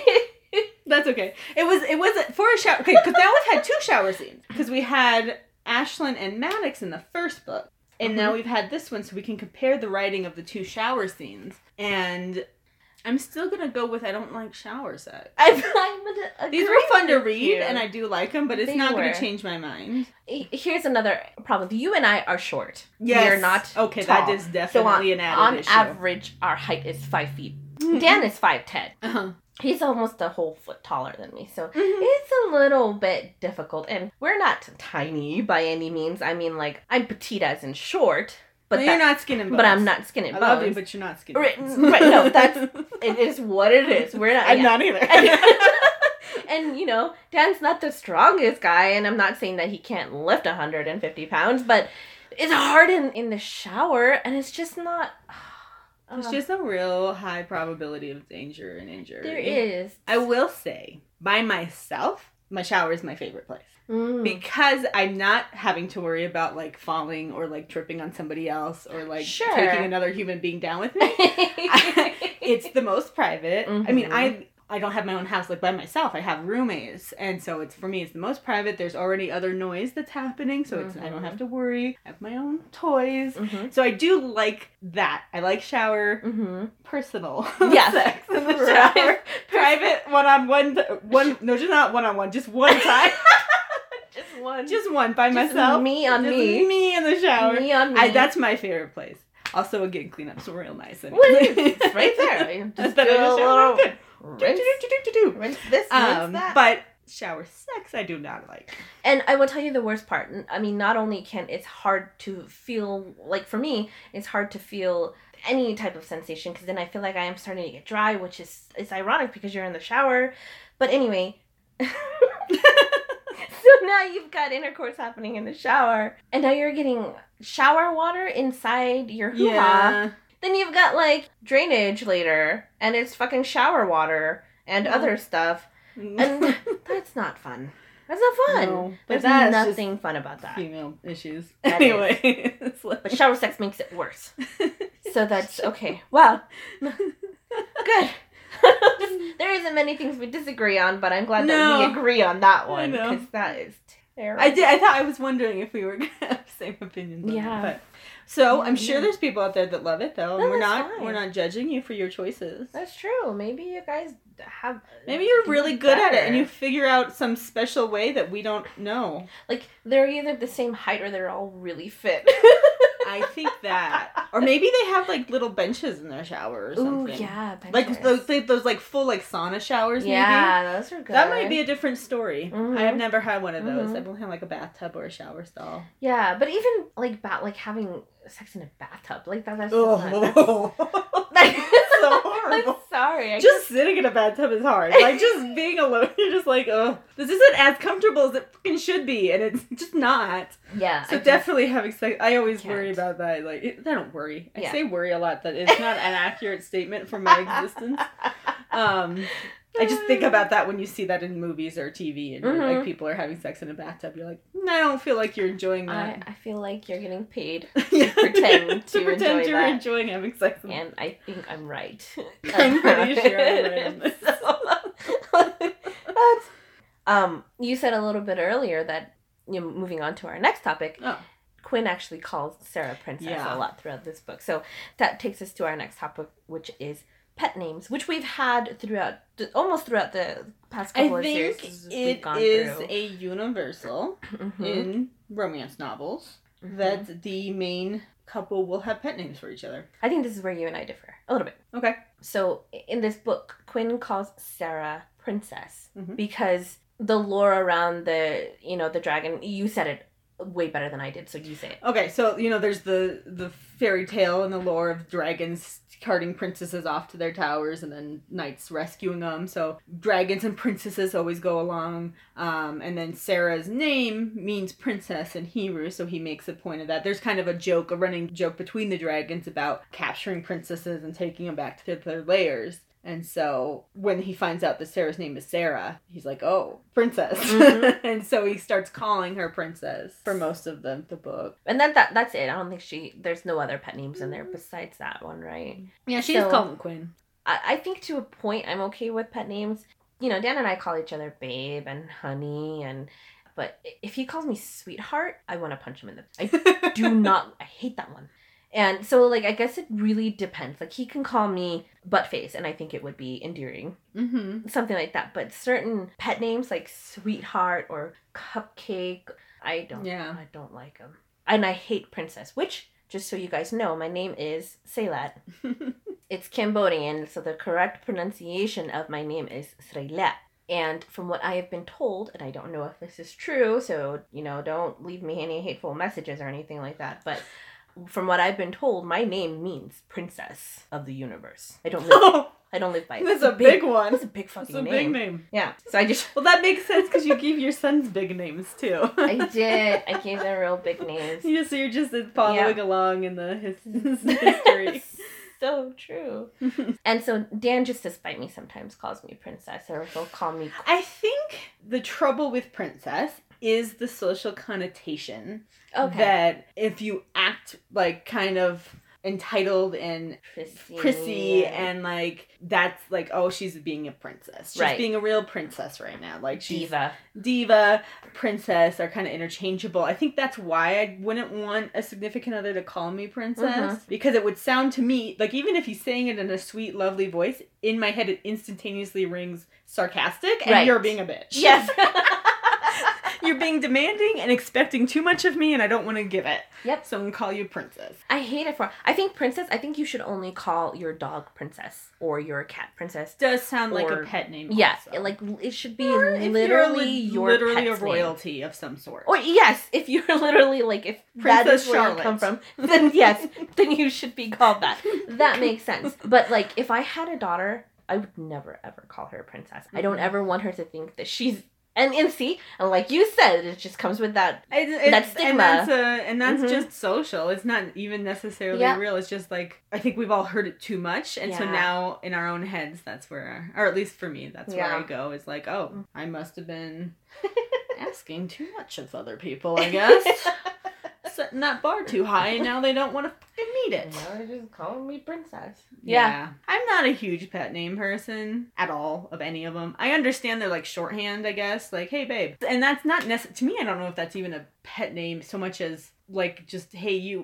S2: that's okay. It was it was for a shower. Okay, because now we've had two shower scenes because we had Ashlyn and Maddox in the first book. And now
S3: Mhm.
S2: we've had this one, so we can compare the writing of the two shower scenes. And I'm still gonna go with I don't like shower sex.
S3: I, I'm gonna
S2: These
S3: agree
S2: were fun to
S3: with
S2: read,
S3: you.
S2: and I do like them, but it's
S3: They
S2: not
S3: were.
S2: gonna change my mind.
S3: Here's another problem. You and I are short.
S2: Yes.
S3: We are not
S2: Okay,
S3: tall.
S2: that is
S3: So on,
S2: definitely an added
S3: on
S2: issue.
S3: average, our height is five feet. Dan is five ten.
S2: Uh-huh.
S3: He's almost a whole foot taller than me, so
S2: Mhm.
S3: it's a little bit difficult. And we're not tiny by any means. I mean, like, I'm petite as in short, but
S2: But
S3: that-
S2: you're not skin and bones.
S3: but I'm not skin and
S2: I
S3: bones.
S2: love you, but you're not skin and
S3: Right,
S2: bones.
S3: right, no, that's- It is what it is. We're not.
S2: I'm
S3: yeah.
S2: not either.
S3: And, you know, Dan's not the strongest guy, and I'm not saying that he can't lift one hundred fifty pounds, but it's hard in, in the shower, and it's just not...
S2: There's
S3: uh,
S2: just a real high probability of danger and injury.
S3: there is.
S2: I will say, by myself, my shower is my favorite place.
S3: Mm.
S2: Because I'm not having to worry about like falling or like tripping on somebody else or like
S3: Sure.
S2: taking another human being down with me. It's the most private. I mean,
S3: Mhm.
S2: I I don't have my own house like by myself. I have roommates, and so it's for me. It's the most private. There's already other noise that's happening, so it's I don't
S3: Mhm.
S2: have to worry. I have my own toys.
S3: Mm-hmm.
S2: So I do like that. I like shower,
S3: Mm-hmm.
S2: personal
S3: Yes.
S2: sex in the
S3: Right.
S2: shower, private one on one, one no, just not one on one, just one time,
S3: Just one.
S2: just one by
S3: Just
S2: myself.
S3: me on
S2: Just
S3: me.
S2: me in the shower.
S3: Me on me.
S2: I, that's my favorite place. Also, again, cleanup's real nice.
S3: Well,
S2: Anyway.
S3: it's right there. You
S2: That's
S3: just
S2: that
S3: do
S2: I
S3: a
S2: just shower.
S3: little
S2: Good.
S3: rinse,
S2: Do-do-do-do-do-do.
S3: rinse this, rinse
S2: Um,
S3: that.
S2: but shower sex, I do not like.
S3: And I will tell you the worst part. I mean, not only can it's hard to feel, like for me, it's hard to feel any type of sensation because then I feel like I am starting to get dry, which is it's ironic because you're in the shower. But anyway, so now you've got intercourse happening in the shower, and now you're getting shower water inside your hoo-ha.
S2: Yeah.
S3: Then you've got like drainage later, and it's fucking shower water and
S2: Well.
S3: other stuff, and that's not fun. That's not fun.
S2: No, but
S3: There's
S2: that's
S3: nothing fun about that.
S2: Female issues.
S3: That
S2: Anyway. It's like-
S3: But shower sex makes it worse. So that's okay. Wow. Good. There isn't many things we disagree on, but I'm glad
S2: No.
S3: that we agree on that
S2: I
S3: one
S2: know.
S3: because that is terrible.
S2: I did. I thought I was wondering if we were gonna have the same opinions. On
S3: Yeah.
S2: It, but so I'm sure
S3: Yeah.
S2: there's people out there that love it though, and
S3: No,
S2: we're
S3: that's
S2: not
S3: fine.
S2: we're not judging you for your choices.
S3: That's true. Maybe you guys have.
S2: Maybe you're
S3: do
S2: really good at it, and
S3: better.
S2: you figure out some special way that we don't know.
S3: Like they're either the same height or they're all really fit.
S2: I think that, or maybe they have like little benches in their shower or
S3: Ooh,
S2: something.
S3: yeah.
S2: Like
S3: benches.
S2: those, they- those like full like sauna showers. Maybe.
S3: Yeah, those are good.
S2: That might be a different story.
S3: Mhm.
S2: I have never had one of those.
S3: Mhm.
S2: I've only had like a bathtub or a shower stall.
S3: Yeah, but even like bat like having sex in a bathtub like that. That's just not, that's,
S2: so horrible.
S3: I'm sorry. I
S2: Just sitting in a bathtub is hard. Like just being alone, you're just like, oh, this isn't as comfortable as it fucking should be, and it's just not.
S3: yeah.
S2: So
S3: I just-
S2: definitely having sex. I always
S3: Can't.
S2: worry about that. Like it, I don't worry. I
S3: Yeah.
S2: say worry a lot. That it's not an accurate statement for my existence. Um, I just think about that when you see that in movies or T V, and
S3: Mhm.
S2: like people are having sex in a bathtub. You're like, "Mm, I don't feel like you're enjoying
S3: I,
S2: that.
S3: I feel like you're getting paid
S2: Yeah.
S3: pretend to
S2: pretend
S3: enjoy
S2: you're
S3: that.
S2: enjoying having sex. In
S3: and I think I'm right.
S2: I'm pretty sure I'm right on this.
S3: So, that's, um, you said a little bit earlier that, you know, moving on to our next topic,
S2: Oh.
S3: Quinn actually calls Sarah Princess
S2: Yeah.
S3: a lot throughout this book. So that takes us to our next topic, which is pet names, which we've had throughout, almost throughout the past couple
S2: I
S3: of
S2: think
S3: series. we've
S2: it
S3: gone
S2: is
S3: through.
S2: a universal
S3: Mhm.
S2: in romance novels
S3: Mhm.
S2: that the main couple will have pet names for each other.
S3: I think this is where you and I differ a little bit.
S2: Okay.
S3: So in this book, Quinn calls Sarah Princess
S2: Mhm.
S3: because the lore around the, you know, the dragon, you said it way better than I did, so you say it.
S2: Okay, so you know there's the the fairy tale and the lore of dragons carting princesses off to their towers and then knights rescuing them. So dragons and princesses always go along. Um, and then Sarah's name means princess in Hebrew, so he makes a point of that. There's kind of a joke, a running joke between the dragons about capturing princesses and taking them back to their lairs. And so when he finds out that Sarah's name is Sarah, he's like, oh, princess.
S3: Mhm.
S2: And so he starts calling her princess for most of the, the book.
S3: And then that that's it. I don't think she, there's no other pet names in there besides that one, right?
S2: Yeah,
S3: she just called
S2: him Quinn.
S3: I, I think to a point I'm okay with pet names. You know, Dan and I call each other babe and honey, and but if he calls me sweetheart, I want to punch him in the... I do not... I hate that one. And so, like, I guess it really depends. Like, he can call me buttface, and I think it would be endearing.
S2: Mm-hmm.
S3: Something like that. But certain pet names, like sweetheart or cupcake, I don't...
S2: Yeah.
S3: I don't like them. And I hate princess, which, just so you guys know, my name is Seilat. It's Cambodian, so the correct pronunciation of my name is Sreilat. And from what I have been told, and I don't know if this is true, so, you know, don't leave me any hateful messages or anything like that, but from what I've been told, my name means princess of the universe. I don't live,
S2: Oh,
S3: I don't live by it.
S2: that's
S3: It's
S2: a big one.
S3: That's a big fucking
S2: It's a
S3: name.
S2: big name.
S3: Yeah, so I just...
S2: Well, that makes sense because you gave your sons big names too.
S3: I did. I gave them real big names.
S2: Yeah, so you're just following
S3: Yeah.
S2: along in the his- history.
S3: So true. And so Dan, just to spite me, sometimes calls me princess, or he'll call me...
S2: I think the trouble with princess is the social connotation
S3: Okay.
S2: that if you act like kind of entitled and
S3: Prissy.
S2: prissy and like that's like, oh, she's being a princess. She's
S3: Right.
S2: being a real princess right now. Like she's
S3: Diva.
S2: diva, princess are kind of interchangeable. I think that's why I wouldn't want a significant other to call me princess
S3: Mhm.
S2: because it would sound to me like even if he's saying it in a sweet, lovely voice, in my head it instantaneously rings sarcastic and
S3: Right.
S2: you're being a bitch.
S3: Yes.
S2: You're being demanding and expecting too much of me and I don't want to give it.
S3: Yep.
S2: So I'm going to call you princess.
S3: I hate it for... I think princess, I think you should only call your dog princess or your cat princess.
S2: Does sound like
S3: Or-
S2: a pet name.
S3: Yeah,
S2: also.
S3: it, like it should be
S2: Or if you're
S3: literally
S2: li-
S3: your
S2: literally a
S3: pet's name.
S2: royalty of some sort.
S3: Or yes, if you're literally like if that
S2: Princess
S3: is where
S2: Charlotte.
S3: you come from, then yes, then you should be called that. That makes sense. But like if I had a daughter, I would never ever call her a princess. I don't
S2: Mhm.
S3: ever want her to think that she's and and see, and like you said, it just comes with that.
S2: It, it,
S3: That stigma.
S2: And that's, a, and that's
S3: Mhm.
S2: just social. It's not even necessarily
S3: Yeah.
S2: real. It's just like, I think we've all heard it too much. And so
S3: Yeah.
S2: now in our own heads, that's where, or at least for me, that's where
S3: Yeah.
S2: I go. Is like, oh, I must have been Asking too much of other people, I guess. Setting that bar too high, and now they don't want to fucking meet it.
S3: Now they're just calling me princess.
S2: Yeah.
S3: Yeah.
S2: I'm not a huge pet name person at all, of any of them. I understand they're like shorthand, I guess. Like, hey, babe. And that's not necessary. To me, I don't know if that's even a pet name so much as, like, just, hey, you.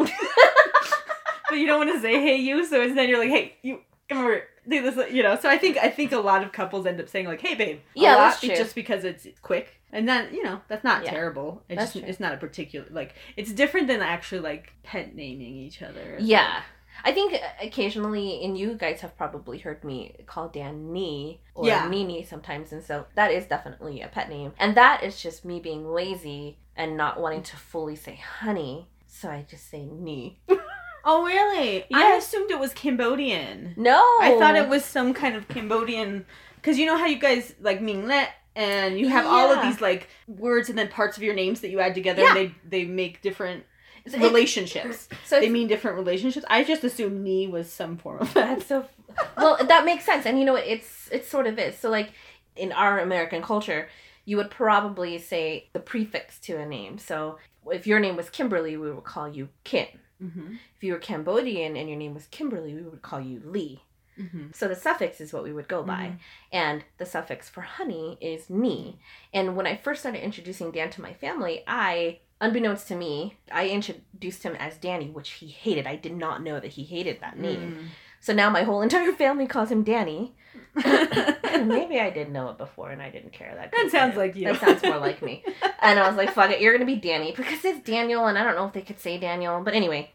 S2: But you don't want to say, hey, you, so instead you're like, hey, you, come over. Do this, you know. So I think I think a lot of couples end up saying, like, hey, babe. A
S3: Yeah,
S2: lot,
S3: that's true.
S2: Just because it's quick. And that, you know, that's not
S3: Yeah.
S2: terrible. It's
S3: That's
S2: just,
S3: true.
S2: it's not a particular, like, it's different than actually, like, pet naming each other.
S3: Yeah. I think occasionally, and you guys have probably heard me call Dan Nee or
S2: Yeah.
S3: Nini sometimes, and so that is definitely a pet name. And that is just me being lazy and not wanting to fully say honey, so I just say Nee.
S2: Oh, really? I
S3: Yeah.
S2: assumed it was Cambodian.
S3: No!
S2: I thought it was some kind of Cambodian, because you know how you guys, like, Minglet, and you have all of
S3: Yeah.
S2: these, like, words and then parts of your names that you add together,
S3: Yeah.
S2: and they, they make different
S3: So it-
S2: relationships.
S3: So
S2: They
S3: if-
S2: mean different relationships. I just assumed Ni was some form of that.
S3: That's so. Well, that makes sense, and you know what? It's it sort of is. So, like in our American culture, you would probably say the prefix to a name. So, if your name was Kimberly, we would call you Kim.
S2: Mm-hmm.
S3: If you were Cambodian and your name was Kimberly, we would call you Lee.
S2: Mm-hmm.
S3: So the suffix is what we would go by,
S2: Mhm.
S3: and the suffix for honey is ni. And when I first started introducing Dan to my family, I, unbeknownst to me, I introduced him as Danny, which he hated. I did not know that he hated that name. So now my whole entire family calls him Danny. Maybe I did know it before and I didn't care. That
S2: That sounds like you.
S3: That sounds more like me. And I was like, fuck it, you're going to be Danny. Because it's Daniel, and I don't know if they could say Daniel. But anyway.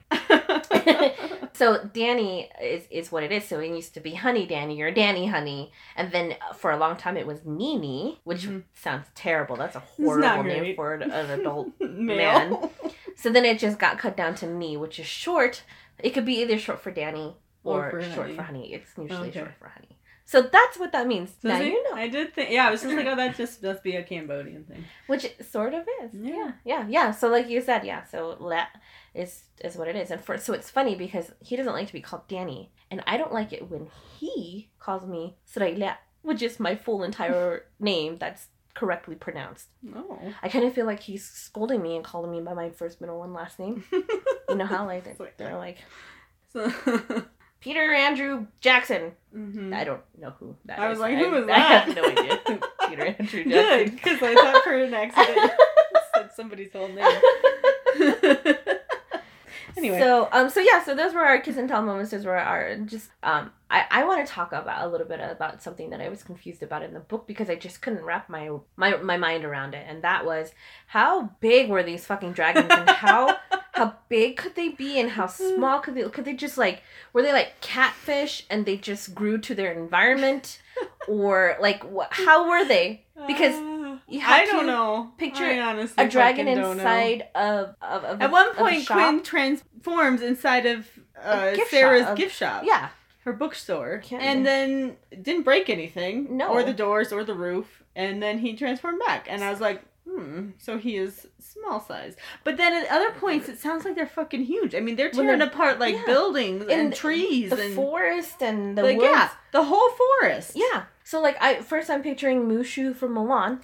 S3: So Danny is, is what it is. So it used to be Honey Danny or Danny Honey. And then for a long time it was Nini, which
S2: Mhm.
S3: sounds terrible. That's a
S2: not
S3: horrible name
S2: great.
S3: for an, an adult
S2: Male.
S3: man. So then it just got cut down to Ni, which is short. It could be either short for Danny or,
S2: Or for
S3: short
S2: honey.
S3: for Honey. It's usually
S2: Okay.
S3: short for Honey. So that's what that means.
S2: So
S3: now
S2: see,
S3: you know.
S2: I did think, yeah, I was just like, oh, that just must be a Cambodian thing.
S3: Which it sort of is.
S2: Yeah.
S3: Yeah. Yeah. Yeah. So like you said, yeah. So la is is what it is. And for so it's funny because he doesn't like to be called Danny. And I don't like it when he calls me Srailia, which is my full entire name that's correctly pronounced.
S2: Oh.
S3: I kind of feel like he's scolding me and calling me by my first, middle, and last name. You know how like
S2: It's
S3: they're like
S2: So,
S3: Peter Andrew Jackson.
S2: mhm.
S3: I don't know who that is.
S2: I was like, who is
S3: I have
S2: that?
S3: no idea who Peter Andrew
S2: Good,
S3: Jackson.
S2: because I thought for an accident you said somebody's whole name. Anyway.
S3: So um so yeah, so those were our kiss and tell moments. Those were our just um I, I want to talk about a little bit about something that I was confused about in the book because I just couldn't wrap my my, my mind around it, and that was how big were these fucking dragons and how how big could they be and how small could they could they just like were they like catfish and they just grew to their environment, or like what how were they? Because
S2: Uh,
S3: you have
S2: I don't
S3: to
S2: know.
S3: picture
S2: I honestly
S3: a dragon
S2: fucking don't know.
S3: inside of, of, of
S2: At one
S3: of a
S2: point,
S3: shop.
S2: Quinn transforms inside of uh,
S3: A gift
S2: Sarah's
S3: shop, of-
S2: gift shop.
S3: Yeah.
S2: Her bookstore.
S3: Can't-
S2: And then didn't break anything.
S3: No.
S2: Or the doors or the roof. And then he transformed back. And I was like, hmm, so he is small size. But then at other points, it sounds like they're fucking huge. I mean, they're
S3: When
S2: tearing
S3: they're-
S2: apart like
S3: yeah.
S2: buildings and,
S3: And
S2: trees.
S3: The
S2: and
S3: forest and the
S2: like,
S3: woods.
S2: yeah, the whole forest.
S3: Yeah. So like I first I'm picturing Mushu from Mulan,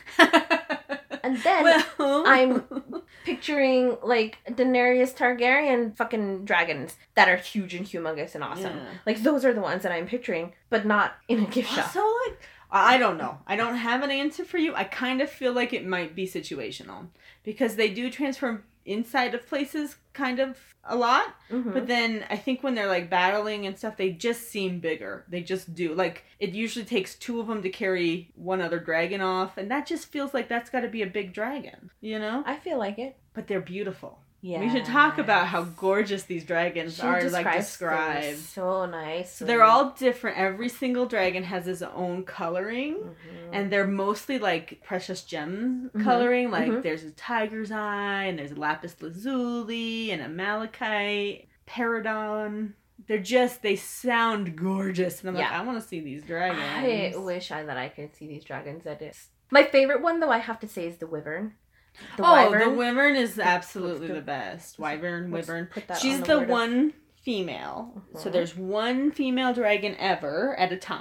S3: and then
S2: well,
S3: I'm picturing like Daenerys Targaryen fucking dragons that are huge and humongous and awesome.
S2: Yeah.
S3: Like those are the ones that I'm picturing, but not in a gift shop.
S2: So like, I I don't know. I don't have an answer for you. I kind of feel like it might be situational because they do transform inside of places kind of a lot.
S3: Mhm.
S2: But then I think when they're like battling and stuff, they just seem bigger. They just do. Like it usually takes two of them to carry one other dragon off, and that just feels like that's got to be a big dragon, you know?
S3: I feel like it.
S2: But they're beautiful.
S3: Yeah.
S2: We should talk about how gorgeous these dragons
S3: She
S2: are, like
S3: describes
S2: described.
S3: them so nice.
S2: So they're all different. Every single dragon has his own coloring.
S3: Mhm.
S2: And they're mostly like precious gem
S3: Mhm.
S2: coloring. Like
S3: Mhm.
S2: there's a tiger's eye, and there's a lapis lazuli, and a malachite, peridon. They're just, they sound gorgeous. And I'm like,
S3: Yeah.
S2: I want to see these dragons.
S3: I wish I that I could see these dragons. That is my favorite one, though. I have to say is the wyvern. The
S2: oh,
S3: wyvern.
S2: the wyvern is absolutely
S3: Let's go-
S2: the best. Wyvern,
S3: Let's
S2: wyvern.
S3: put that
S2: She's
S3: on
S2: the
S3: word of-
S2: one female. So
S3: Mhm.
S2: there's one female dragon ever at a time.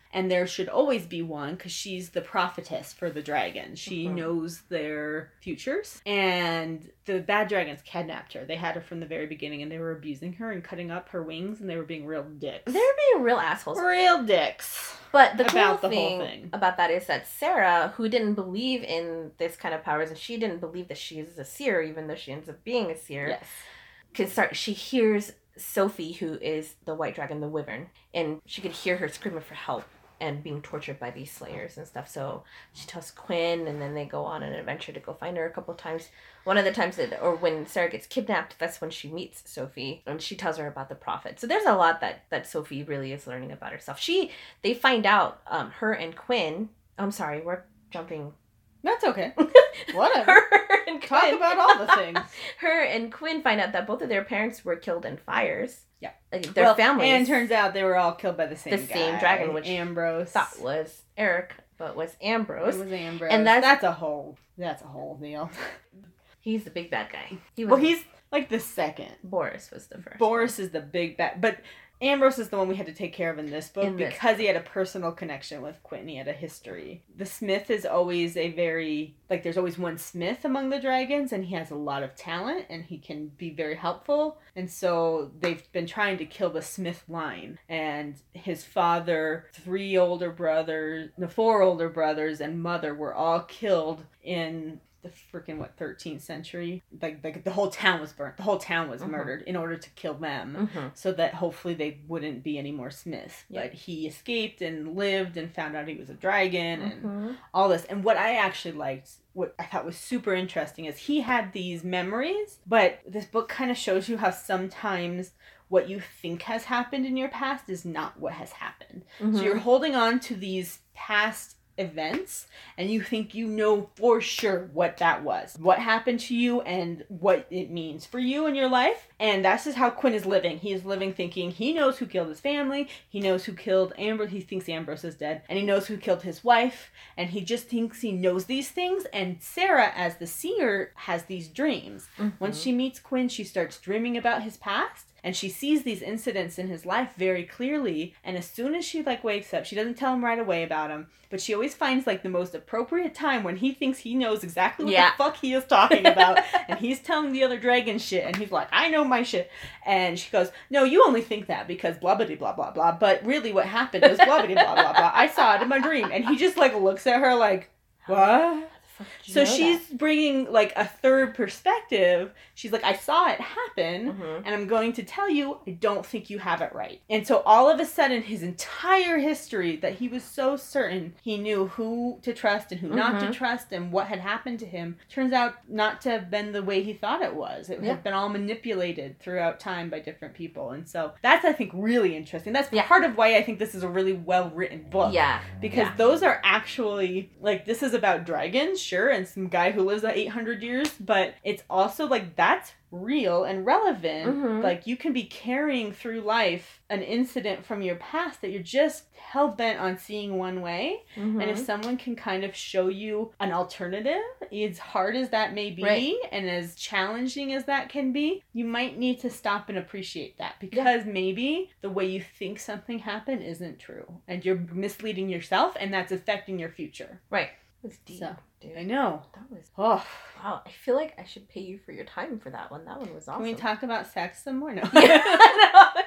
S2: and there should always be one because she's the prophetess for the dragons. She mm-hmm. knows their futures, and the bad dragons kidnapped her. They had her from the very beginning, and they were abusing her and cutting up her wings, and they were being real dicks.
S3: They were being real assholes.
S2: Real dicks.
S3: But the
S2: about
S3: cool
S2: the
S3: thing,
S2: whole thing
S3: about that is that Sarah, who didn't believe in this kind of powers, and she didn't believe that she is a seer, even though she ends up being a seer,
S2: yes.
S3: could start, she hears Sophie, who is the white dragon, the wyvern, and she could hear her screaming for help and being tortured by these slayers and stuff. So she tells Quinn, and then they go on an adventure to go find her a couple times. One of the times that, or when Sarah gets kidnapped, that's when she meets Sophie, and she tells her about the prophet. So there's a lot that, that Sophie really is learning about herself. She, they find out, um, her and Quinn, I'm sorry, we're jumping.
S2: That's okay. Whatever.
S3: Her and
S2: Talk
S3: Quinn,
S2: about all the things.
S3: Her and Quinn find out that both of their parents were killed in fires.
S2: Yeah.
S3: Like their
S2: well,
S3: families.
S2: And it turns out they were all killed by the same
S3: the
S2: guy.
S3: same dragon, which
S2: Ambrose
S3: thought was Eric, but was Ambrose.
S2: It was Ambrose.
S3: And that's,
S2: that's a whole, that's a whole deal.
S3: He's the big bad guy. He was
S2: well, he's like the second.
S3: Boris was the first.
S2: Boris one. Is the big bad, but Ambrose is the one we had to take care of in this book
S3: in this.
S2: because he had a personal connection with Quinn. He had a history. The Smith is always a very, like there's always one Smith among the dragons, and he has a lot of talent and he can be very helpful. And so they've been trying to kill the Smith line, and his father, three older brothers, no, four older brothers and mother were all killed in the freaking, what, thirteenth century? Like, like the whole town was burnt. The whole town was mm-hmm. murdered in order to kill them
S3: mm-hmm.
S2: so that hopefully they wouldn't be any more Smiths. Yep. But he escaped and lived and found out he was a dragon and
S3: mm-hmm.
S2: all this. And what I actually liked, what I thought was super interesting is he had these memories, but this book kind of shows you how sometimes what you think has happened in your past is not what has happened. Mm-hmm. So you're holding on to these past events and you think you know for sure what that was, what happened to you and what it means for you in your life. And that's just how Quinn is living. He is living thinking he knows who killed his family, he knows who killed Ambrose, he thinks Ambrose is dead, and he knows who killed his wife, and he just thinks he knows these things. And Sarah, as the seer, has these dreams. Mm-hmm. Once she meets Quinn, she starts dreaming about his past. And she sees these incidents in his life very clearly. And as soon as she, like, wakes up, she doesn't tell him right away about him. But she always finds, like, the most appropriate time when he thinks he knows exactly what
S3: yeah.
S2: the fuck he is talking about. And he's telling the other dragon shit. And he's like, I know my shit. And she goes, no, you only think that because blah, blah, blah, blah, blah. But really what happened was blah, blah, blah, blah, blah. I saw it in my dream. And he just, like, looks at her like, what? So she's that? bringing, like, a third perspective. She's like, I saw it happen, mm-hmm. and I'm going to tell you, I don't think you have it right. And so all of a sudden, his entire history that he was so certain he knew who to trust and who mm-hmm. not to trust and what had happened to him, turns out not to have been the way he thought it was. It yeah. had been all manipulated throughout time by different people. And so that's, I think, really interesting. That's yeah. part of why I think this is a really well-written book.
S3: Yeah.
S2: Because
S3: yeah.
S2: those are actually, like, this is about dragons, sure, and some guy who lives at eight hundred years, but it's also, like, that's real and relevant. Mm-hmm. Like, you can be carrying through life an incident from your past that you're just hell-bent on seeing one way, mm-hmm. and if someone can kind of show you an alternative, as hard as that may be, right. and as challenging as that can be, you might need to stop and appreciate that, because yeah. maybe the way you think something happened isn't true, and you're misleading yourself, and that's affecting your future.
S3: Right. It's deep.
S2: So,
S3: dude.
S2: I know.
S3: That was...
S2: Oh.
S3: Wow. I feel like I should pay you for your time for that one. That one was awesome.
S2: Can we talk about sex some more? No.
S3: Yeah, no.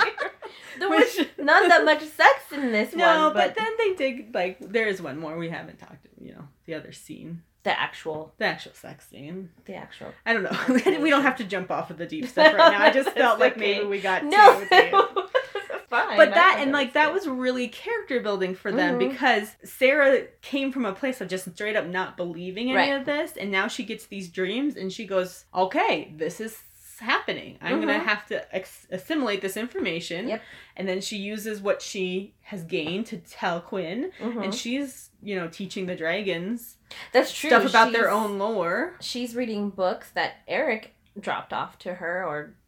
S3: There was not that much sex in this
S2: no,
S3: one.
S2: No,
S3: but...
S2: but then they dig, like, there is one more we haven't talked, you know, the other scene.
S3: The actual...
S2: The actual sex scene.
S3: The actual...
S2: I don't know. We don't have to jump off of the deep stuff right now. I just felt like
S3: okay.
S2: maybe we got
S3: no.
S2: too...
S3: Fine.
S2: But that, and like, that was really character building for them, mm-hmm. because Sarah came from a place of just straight up not believing any
S3: right.
S2: of this, and now she gets these dreams, and she goes, okay, this is happening. I'm mm-hmm. gonna have to ex- assimilate this information.
S3: Yep.
S2: And then she uses what she has gained to tell Quinn, mm-hmm. and she's, you know, teaching the dragons
S3: that's true
S2: stuff about
S3: she's,
S2: their own lore.
S3: She's reading books that Eric dropped off to her or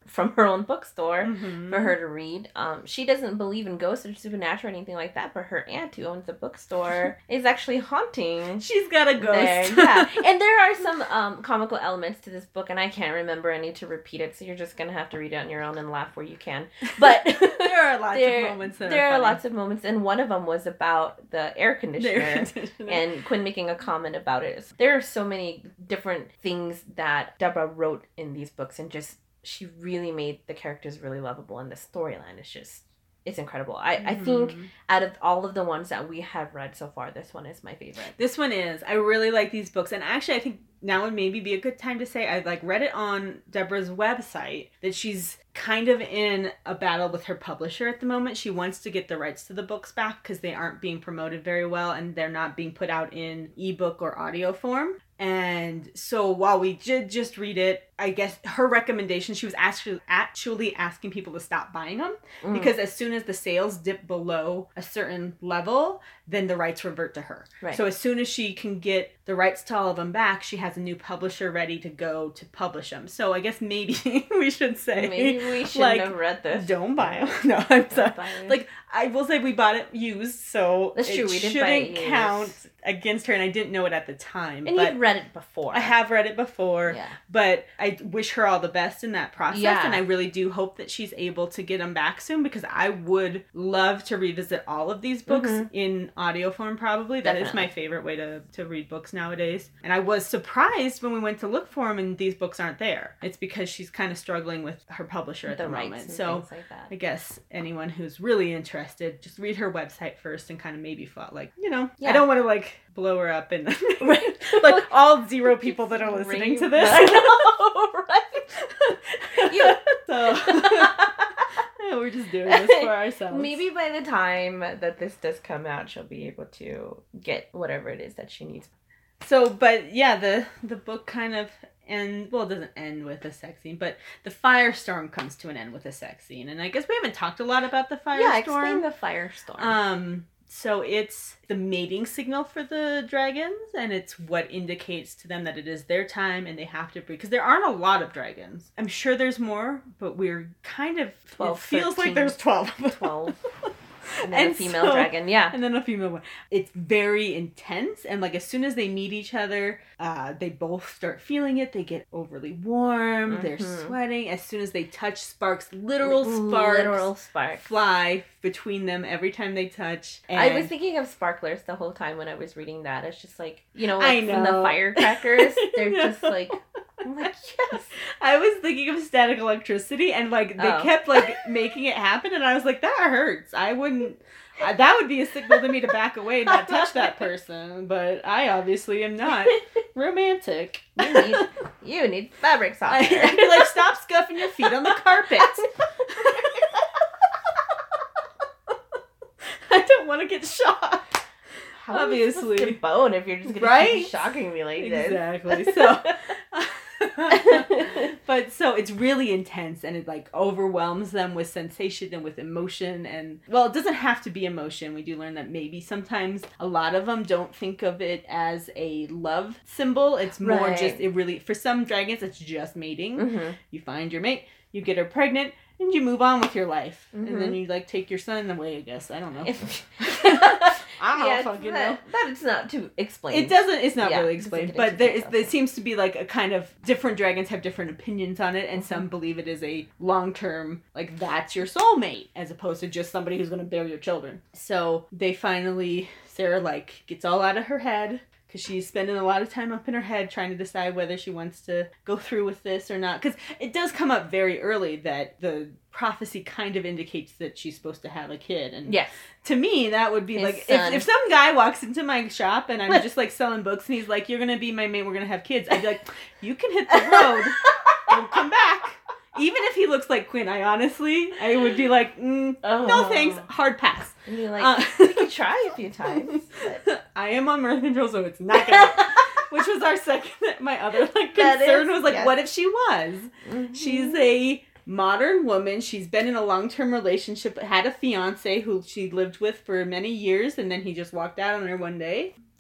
S3: from her own bookstore
S2: Mm-hmm.
S3: for her to read. Um, she doesn't believe in ghosts or supernatural or anything like that, but her aunt who owns the bookstore is actually haunting.
S2: She's got a ghost.
S3: There, yeah. And there are some um, comical elements to this book, and I can't remember any to repeat it, so you're just going to have to read it on your own and laugh where you can. But
S2: there are lots
S3: there,
S2: of moments that
S3: There
S2: are
S3: are
S2: funny.
S3: lots of moments, and one of them was about the air conditioner.
S2: The air conditioner.
S3: And Quinn making a comment about it. There are so many different things that Deborah wrote in these books, and just she really made the characters really lovable, and the storyline is just it's incredible. I, I think
S2: Mhm.
S3: out of all of the ones that we have read so far, this one is my favorite.
S2: This one is. I really like these books. And actually, I think now would maybe be a good time to say I like read it on Deborah's website that she's kind of in a battle with her publisher at the moment. She wants to get the rights to the books back because they aren't being promoted very well and they're not being put out in ebook or audio form. And so while we did just read it, I guess her recommendation, she was actually actually asking people to stop buying them
S3: Mm.
S2: because as soon as the sales dip below a certain level, then the rights revert to her.
S3: Right.
S2: So as soon as she can get the rights to all of them back, she has a new publisher ready to go to publish them. So I guess maybe we should say,
S3: Maybe we shouldn't
S2: like,
S3: have read this.
S2: don't buy them. No, I'm
S3: Don't
S2: sorry.
S3: buy it.
S2: Like, I will say we bought it used, so
S3: That's
S2: it
S3: true, we did buy it
S2: shouldn't
S3: used.
S2: count against her, and I didn't know it at the time.
S3: and
S2: but
S3: you've read it before.
S2: I have read it before,
S3: Yeah.
S2: but I wish her all the best in that process,
S3: Yeah.
S2: and I really do hope that she's able to get them back soon, because I would love to revisit all of these books
S3: Mhm.
S2: in audio form, probably. That is
S3: Definitely.
S2: my favorite way to, to read books nowadays. And I was surprised when we went to look for them and these books aren't there. It's because she's kind of struggling with her publisher at
S3: the
S2: the,
S3: rights
S2: moment.
S3: and
S2: So
S3: things like that.
S2: I guess anyone who's really interested, just read her website first and kind of maybe thought, like, you know,
S3: Yeah.
S2: I don't want to, like, blow her up and,
S3: Right.
S2: like, all zero people that are listening to this.
S3: I know, right? You-
S2: So, yeah, we're just doing this for ourselves.
S3: Maybe by the time that this does come out, she'll be able to get whatever it is that she needs.
S2: So, but yeah, the, the book kind of end, well, it doesn't end with a sex scene, but the firestorm comes to an end with a sex scene. And I guess we haven't talked a lot about the firestorm.
S3: Yeah, explain the firestorm.
S2: Um, so it's the mating signal for the dragons, and it's what indicates to them that it is their time and they have to breed. Because there aren't a lot of dragons. I'm sure there's more, but we're kind of,
S3: twelve,
S2: it feels
S3: thirteen,
S2: like there's twelve.
S3: twelve. And then
S2: And
S3: a female
S2: so-
S3: dragon, yeah.
S2: And then a female one. It's very intense, and like as soon as they meet each other, uh, they both start feeling it. They get overly warm. They're
S3: Mhm.
S2: sweating. As soon as they touch, sparks, literal sparks,
S3: Literal sparks.
S2: fly between them every time they touch.
S3: I was
S2: And-
S3: thinking of sparklers the whole time when I was reading that. It's just like, you know,
S2: I
S3: like from the
S2: know.
S3: firecrackers, they're
S2: I
S3: just
S2: know.
S3: like, I'm like, yes.
S2: I was thinking of static electricity, and like they
S3: Oh.
S2: kept like making it happen, and I was like, that hurts. I wouldn't. Uh, that would be a signal to me to back away and not touch that person. But I obviously am not romantic.
S3: You need, you need fabric
S2: I,
S3: softener.
S2: I'd be like, stop scuffing your feet on the carpet. I don't want to get shocked.
S3: How are you supposed
S2: Obviously.
S3: to bone if you're just gonna
S2: Right?
S3: keep shocking me like this?
S2: Exactly. So, but so it's really intense, and it like overwhelms them with sensation and with emotion. And well, it doesn't have to be emotion. We do learn that maybe sometimes a lot of them don't think of it as a love symbol. It's more
S3: Right.
S2: just it really for some dragons it's just mating.
S3: Mm-hmm.
S2: You find your mate, you get her pregnant, and you move on with your life.
S3: Mhm.
S2: And then you like take your son away. I guess I don't know.
S3: If,
S2: I don't
S3: yeah,
S2: fucking know.
S3: that, that it's not too explained.
S2: It doesn't. It's not
S3: Yeah,
S2: really
S3: it doesn't
S2: explained,
S3: get
S2: but
S3: into
S2: there is.
S3: details.
S2: There seems to be like a kind of different dragons have different opinions on it, and
S3: Mhm.
S2: some believe it is a long term, like that's your soulmate, as opposed to just somebody who's going to bear your children. So they finally, Sarah like gets all out of her head. Because she's spending a lot of time up in her head trying to decide whether she wants to go through with this or not. Because it does come up very early that the prophecy kind of indicates that she's supposed to have a kid. And
S3: Yes.
S2: to me, that would be
S3: His
S2: like,
S3: son.
S2: if, if some guy walks into my shop and I'm just like selling books and he's like, you're going to be my mate, we're going to have kids. I'd be like, you can hit the road. Don't come back. Even if he looks like Quinn, I honestly, I would be like, mm,
S3: Oh.
S2: no thanks, hard pass.
S3: And you're like,
S2: Uh,
S3: we could try a few times. But...
S2: I am on birth control, so it's not going to. Which was our second, my other like
S3: That
S2: concern
S3: is-
S2: was like,
S3: yes.
S2: what if she was?
S3: Mhm.
S2: She's a modern woman. She's been in a long-term relationship, had a fiance who she lived with for many years, and then he just walked out on her one day.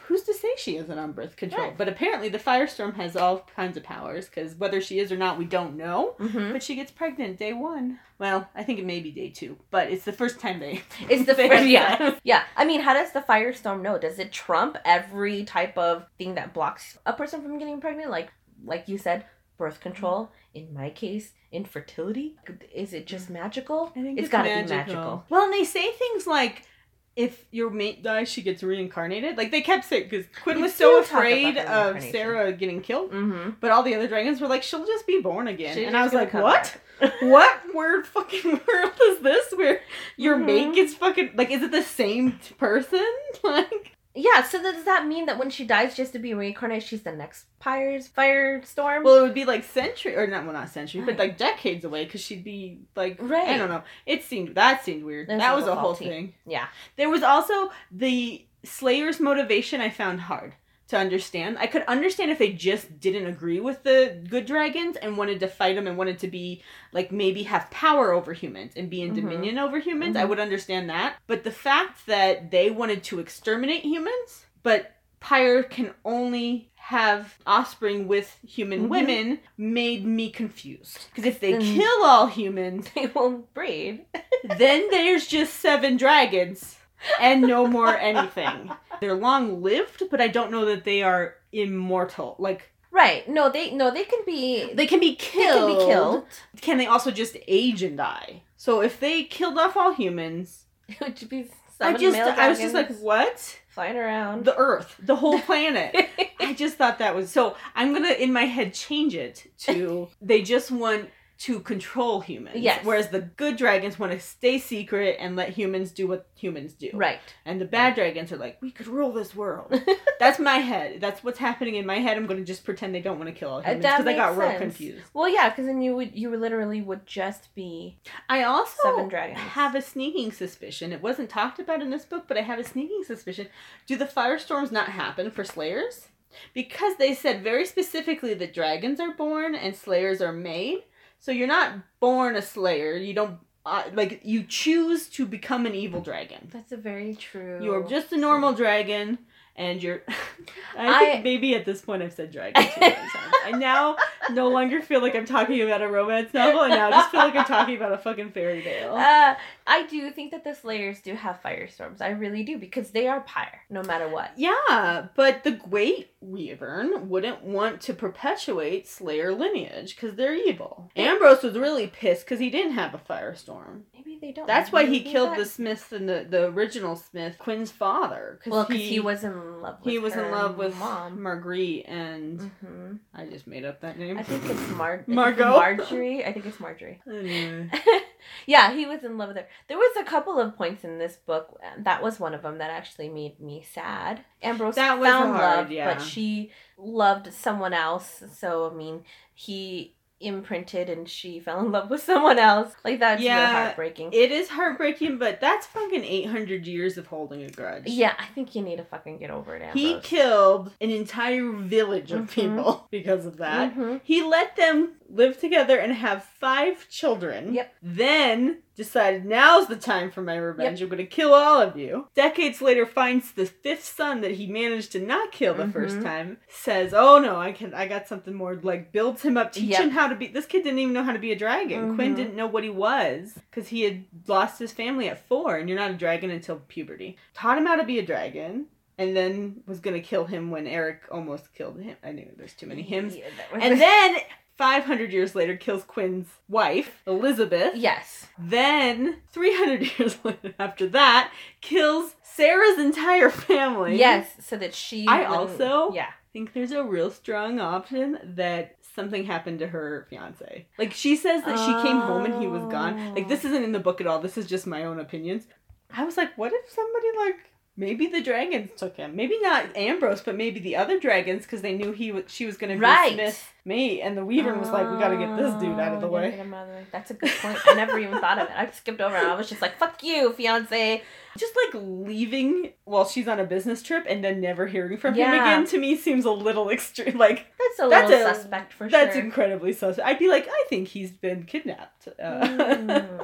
S2: who's to say she isn't on birth control?
S3: Right.
S2: But apparently the Firestorm has all kinds of powers, because whether she is or not, we don't know.
S3: Mm-hmm.
S2: But she gets pregnant day one. Well, I think it may be day two, but it's the first time they...
S3: It's the
S2: they
S3: first,
S2: have
S3: yeah.
S2: sex.
S3: Yeah. I mean, how does the Firestorm know? Does it trump every type of thing that blocks a person from getting pregnant? Like, like you said, birth control. In my case, infertility. Is it just magical?
S2: I think
S3: it's
S2: it's
S3: gotta
S2: magical.
S3: be magical.
S2: Well, and they say things like, if your mate dies, she gets reincarnated. Like, they kept saying, because Quinn
S3: You
S2: was so
S3: do talk
S2: afraid
S3: about the
S2: of
S3: reincarnation.
S2: Sarah getting killed.
S3: Mm-hmm.
S2: But all the other dragons were like, she'll just be born again.
S3: She's
S2: and I was
S3: just
S2: like,
S3: gonna
S2: what?
S3: come
S2: What weird fucking world is this where your
S3: Mhm.
S2: mate gets fucking... Like, is it the same person? Like...
S3: Yeah, so does that mean that when she dies just to be reincarnated, she's the next Pyre's Firestorm?
S2: Well, it would be like century... Or not, well, not century, but
S3: Right.
S2: like decades away, because she'd be like...
S3: Right.
S2: I don't know. It seemed... That seemed weird.
S3: That's
S2: that
S3: a
S2: was a
S3: little
S2: whole
S3: faulty.
S2: thing.
S3: Yeah.
S2: There was also the Slayer's motivation I found hard to understand. I could understand if they just didn't agree with the good dragons and wanted to fight them and wanted to be, like, maybe have power over humans and be in
S3: Mhm.
S2: dominion over humans. I
S3: Mhm.
S2: would understand that. But the fact that they wanted to exterminate humans, but Pyre can only have offspring with human
S3: Mhm.
S2: women, made me confused. Because if they
S3: Then-
S2: kill all humans,
S3: They won't breed.
S2: then there's just seven dragons and no more anything. They're long lived, but I don't know that they are immortal. Like,
S3: Right. No, they no, they can be
S2: they can be
S3: they
S2: killed.
S3: can be killed.
S2: Can they also just age and die? So if they killed off all humans,
S3: It would be
S2: I
S3: seven
S2: just
S3: male
S2: I was just like,
S3: dragons
S2: what?
S3: flying around.
S2: The Earth, the whole planet. I just thought that was so. I'm gonna in my head change it to they just want to control humans.
S3: Yes.
S2: Whereas the good dragons want to stay secret and let humans do what humans do.
S3: Right.
S2: And the bad dragons are like, we could rule this world. That's my head. That's what's happening in my head. I'm going to just pretend they don't want to kill all
S3: Uh,
S2: humans
S3: that
S2: because I got
S3: makes
S2: real
S3: sense.
S2: confused.
S3: Well, yeah, because then you would you literally would just be
S2: I also
S3: seven dragons.
S2: have a sneaking suspicion. It wasn't talked about in this book, but I have a sneaking suspicion. Do the firestorms not happen for slayers? Because they said very specifically that dragons are born and slayers are made. So you're not born a slayer. You don't, uh, like, you choose to become an evil dragon.
S3: That's a very true.
S2: You're just a normal dragon, and you're... I,
S3: I-
S2: think maybe at this point I've said dragon too many times. I now no longer feel like I'm talking about a romance novel, and now I just feel like I'm talking about a fucking fairy tale.
S3: Uh, I do think that the Slayers do have firestorms. I really do, because they are pyre, no matter what.
S2: Yeah, but the Great Wyvern wouldn't want to perpetuate Slayer lineage because they're evil. Ambrose was really pissed because he didn't have a firestorm.
S3: Maybe they don't.
S2: That's why he
S3: Maybe
S2: killed
S3: that-
S2: the Smith and the, the original Smith, Quinn's father. Cause
S3: Well, because he, was in love with
S2: he was in
S3: her
S2: love with
S3: mom.
S2: Marguerite, and
S3: hmm
S2: I just made up that name.
S3: I think it's Mar-
S2: Margot?
S3: Marjorie. I think it's Marjorie.
S2: Anyway.
S3: Yeah, he was in love with her. There was a couple of points in this book. and That was one of them that actually made me sad. Ambrose
S2: That was
S3: found
S2: hard,
S3: love,
S2: yeah.
S3: but she loved someone else. So I mean, he imprinted and she fell in love with someone else. Like that's
S2: Yeah,
S3: really heartbreaking.
S2: It is heartbreaking, but that's fucking eight hundred years of holding a grudge.
S3: Yeah, I think you need to fucking get over it, Ambrose.
S2: He killed an entire village of
S3: Mhm.
S2: people because of that.
S3: Mhm.
S2: He let them live together and have five children.
S3: Yep.
S2: Then decided now's the time for my revenge. I'm going to kill all of you. Decades later finds the fifth son that he managed to not kill the
S3: Mhm.
S2: first time. Says, "Oh no, I can I got something more." Like builds him up, teach
S3: Yep.
S2: him how to be. This kid didn't even know how to be a dragon. Quinn
S3: Mhm.
S2: didn't know what he was cuz he had lost his family at four, and you're not a dragon until puberty. Taught him how to be a dragon. And then was going to kill him when Eric almost killed him. I knew there's too many hymns.
S3: Yeah, that was-
S2: And then, five hundred years later, kills Quinn's wife, Elizabeth.
S3: yes.
S2: Then, three hundred years later after that, kills Sarah's entire family.
S3: Yes, so that she
S2: I
S3: wouldn't-
S2: also-
S3: yeah.
S2: I think there's a real strong option that something happened to her fiance. Like, she says that she came home and he was gone. Like, this isn't in the book at all. This is just my own opinions. I was like, what if somebody, like... Maybe the dragons took him. Maybe not Ambrose, but maybe the other dragons, because they knew he was, she was going to be
S3: Right.
S2: Smith's mate. And the Wyvern was like, we got to get this dude out of the
S3: Oh, we gotta
S2: way.
S3: get him out of the way. That's a good point. I never even thought of it. I skipped over it. I was just like, fuck you, fiance.
S2: Just like leaving while she's on a business trip and then never hearing from him
S3: Yeah.
S2: again, to me seems a little extreme. Like,
S3: That's a
S2: That's
S3: little
S2: a-
S3: suspect for
S2: that's
S3: sure.
S2: incredibly suspect. I'd be like, I think he's been kidnapped. Uh,
S3: Mm.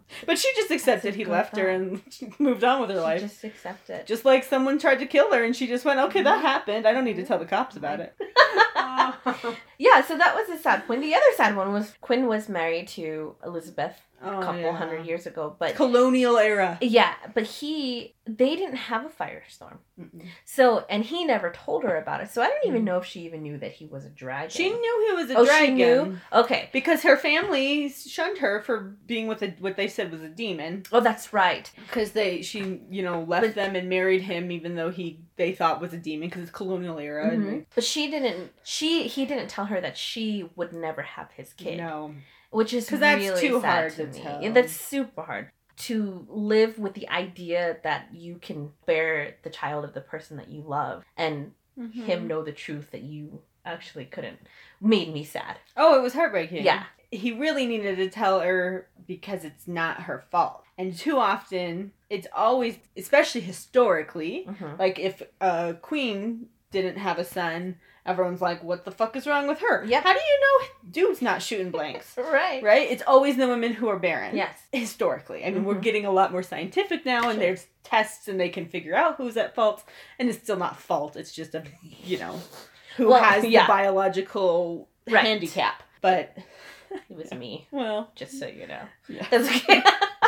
S2: But she just accepted
S3: a
S2: he
S3: good
S2: left her
S3: thought.
S2: and moved on with her life.
S3: Just accept it.
S2: Just like someone tried to kill her and she just went, okay, that happened. I don't need to tell the cops about it.
S3: Yeah, so that was a sad one. The other sad one was Quinn was married to Elizabeth
S2: Oh,
S3: a couple
S2: yeah.
S3: hundred years ago, but
S2: Colonial era.
S3: yeah, but he they didn't have a firestorm.
S2: Mm-mm.
S3: So and he never told her about it. So I don't even
S2: Mm.
S3: know if she even knew that he was a dragon.
S2: She knew he was a
S3: oh,
S2: dragon.
S3: she knew? Okay.
S2: Because her family shunned her for being with a, what they said was a demon.
S3: Oh, that's right.
S2: Because they, she, you know, left
S3: But-
S2: them and married him, even though he, they thought was a demon, because it's colonial era.
S3: Mhm.
S2: And
S3: But she didn't. She he didn't tell her that she would never have his kid.
S2: no,
S3: Which is
S2: 'Cause that's
S3: really
S2: too
S3: sad
S2: hard
S3: to
S2: to
S3: me.
S2: tell.
S3: Yeah, that's super hard to live with the idea that you can bear the child of the person that you love and
S2: Mm-hmm.
S3: him know the truth that you actually couldn't. Made me sad.
S2: Oh, it was heartbreaking.
S3: Yeah.
S2: He really needed to tell her because it's not her fault. And too often, it's always, especially historically,
S3: Mhm.
S2: like if a queen didn't have a son, everyone's like, what the fuck is wrong with her?
S3: Yep.
S2: How do you know dude's not shooting blanks?
S3: Right.
S2: Right? It's always the women who are barren.
S3: Yes.
S2: Historically. I mean, we're
S3: Mhm.
S2: getting a lot more scientific now, and
S3: Sure.
S2: there's tests, and they can figure out who's at fault. And it's still not fault. It's just a, you know, who
S3: Well,
S2: has
S3: yeah.
S2: the biological
S3: Right.
S2: handicap. But,
S3: It was me.
S2: well,
S3: Just so you know.
S2: yeah.
S3: That's okay.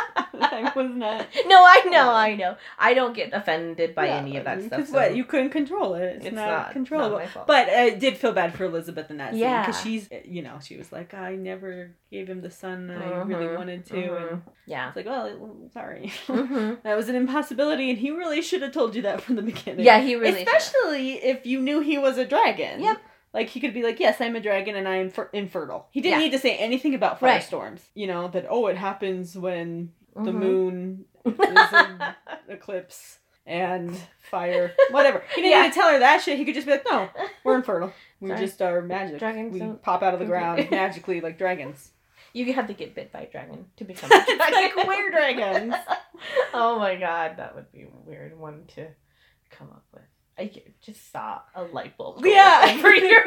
S2: I was not.
S3: No, I know, I know. I don't get offended by
S2: Yeah,
S3: any of that stuff.
S2: Because
S3: so
S2: what? You couldn't control it. It's,
S3: it's
S2: not,
S3: not
S2: controllable.
S3: Not my fault.
S2: But I did feel bad for Elizabeth in that scene.
S3: Yeah.
S2: Because she's, you know, she was like, I never gave him the son that I really
S3: Mhm,
S2: wanted to.
S3: mhm.
S2: And
S3: Yeah.
S2: it's like, well, well, sorry.
S3: Mhm.
S2: That was an impossibility, and he really should have told you that from the beginning.
S3: Yeah, he really. should.
S2: Especially if you knew he was a dragon.
S3: Yep.
S2: Like, he could be like, yes, I'm a dragon and I'm fer- infertile. He didn't
S3: Yeah.
S2: need to say anything about
S3: Right.
S2: firestorms. You know, that, oh, it happens when the
S3: Mhm.
S2: moon is in eclipse and fire, whatever. He didn't
S3: Yeah.
S2: need to tell her that shit. He could just be like, no, we're infertile. We
S3: Sorry.
S2: just are magic.
S3: Dragons
S2: we
S3: don't-
S2: pop out of the
S3: Okay.
S2: ground magically like dragons.
S3: You have to get bit by a dragon to become a dragon.
S2: It's like, we're dragons.
S3: Oh my god, that would be a weird one to come up with. I just saw a light bulb. go
S2: Yeah.
S3: off over your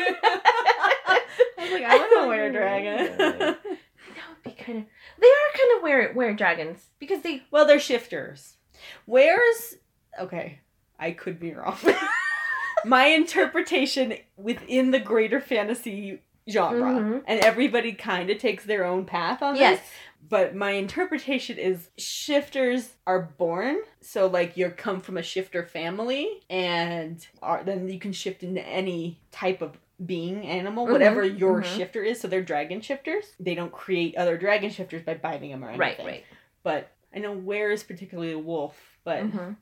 S2: I was like, I want to wear a dragon.
S3: That would be kind of. They are kind of wear wear dragons because they.
S2: Well, they're shifters. Where's okay? I could be wrong. My interpretation within the greater fantasy genre,
S3: Mhm.
S2: and everybody kind of takes their own path on
S3: Yes.
S2: this. But my interpretation is shifters are born, so like you come from a shifter family, and are, then you can shift into any type of being, animal,
S3: Mhm,
S2: whatever your
S3: mhm.
S2: shifter is. So they're dragon shifters. They don't create other dragon shifters by biting them or anything.
S3: Right. Right.
S2: But I know Ware is particularly a wolf, but
S3: Mhm.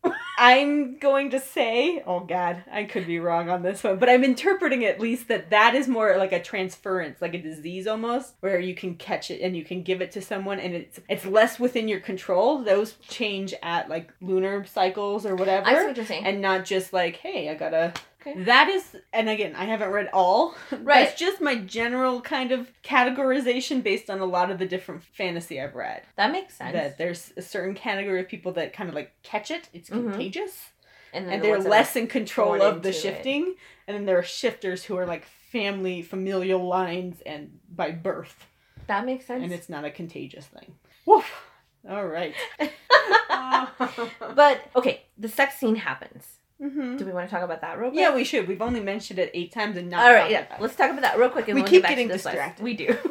S2: I'm going to say, oh god, I could be wrong on this one, but I'm interpreting at least that that is more like a transference, like a disease almost, where you can catch it and you can give it to someone, and it's it's less within your control. Those change at like lunar cycles or whatever,
S3: I see what you're saying.
S2: and not just like, hey, I gotta.
S3: Okay.
S2: That is, and again, I haven't read all.
S3: Right.
S2: That's just my general kind of categorization based on a lot of the different fantasy I've read.
S3: That makes sense.
S2: That there's a certain category of people that kind of like catch it. It's
S3: Mhm.
S2: contagious.
S3: and then
S2: And
S3: the
S2: they're
S3: ones that
S2: less
S3: are-
S2: in control
S3: born
S2: of the
S3: into it.
S2: shifting. And then there are shifters who are like family, familial lines and by birth.
S3: That makes sense.
S2: And it's not a contagious thing. Woof. All right.
S3: But okay, the sex scene happens.
S2: Mm-hmm.
S3: Do we want to talk about that real quick?
S2: Yeah, we should. We've only mentioned it eight times and not
S3: All right,
S2: talked
S3: yeah.
S2: about it.
S3: Let's talk about that real quick, and
S2: We
S3: we'll
S2: keep
S3: get back
S2: getting
S3: to this list.
S2: distracted.
S3: We do.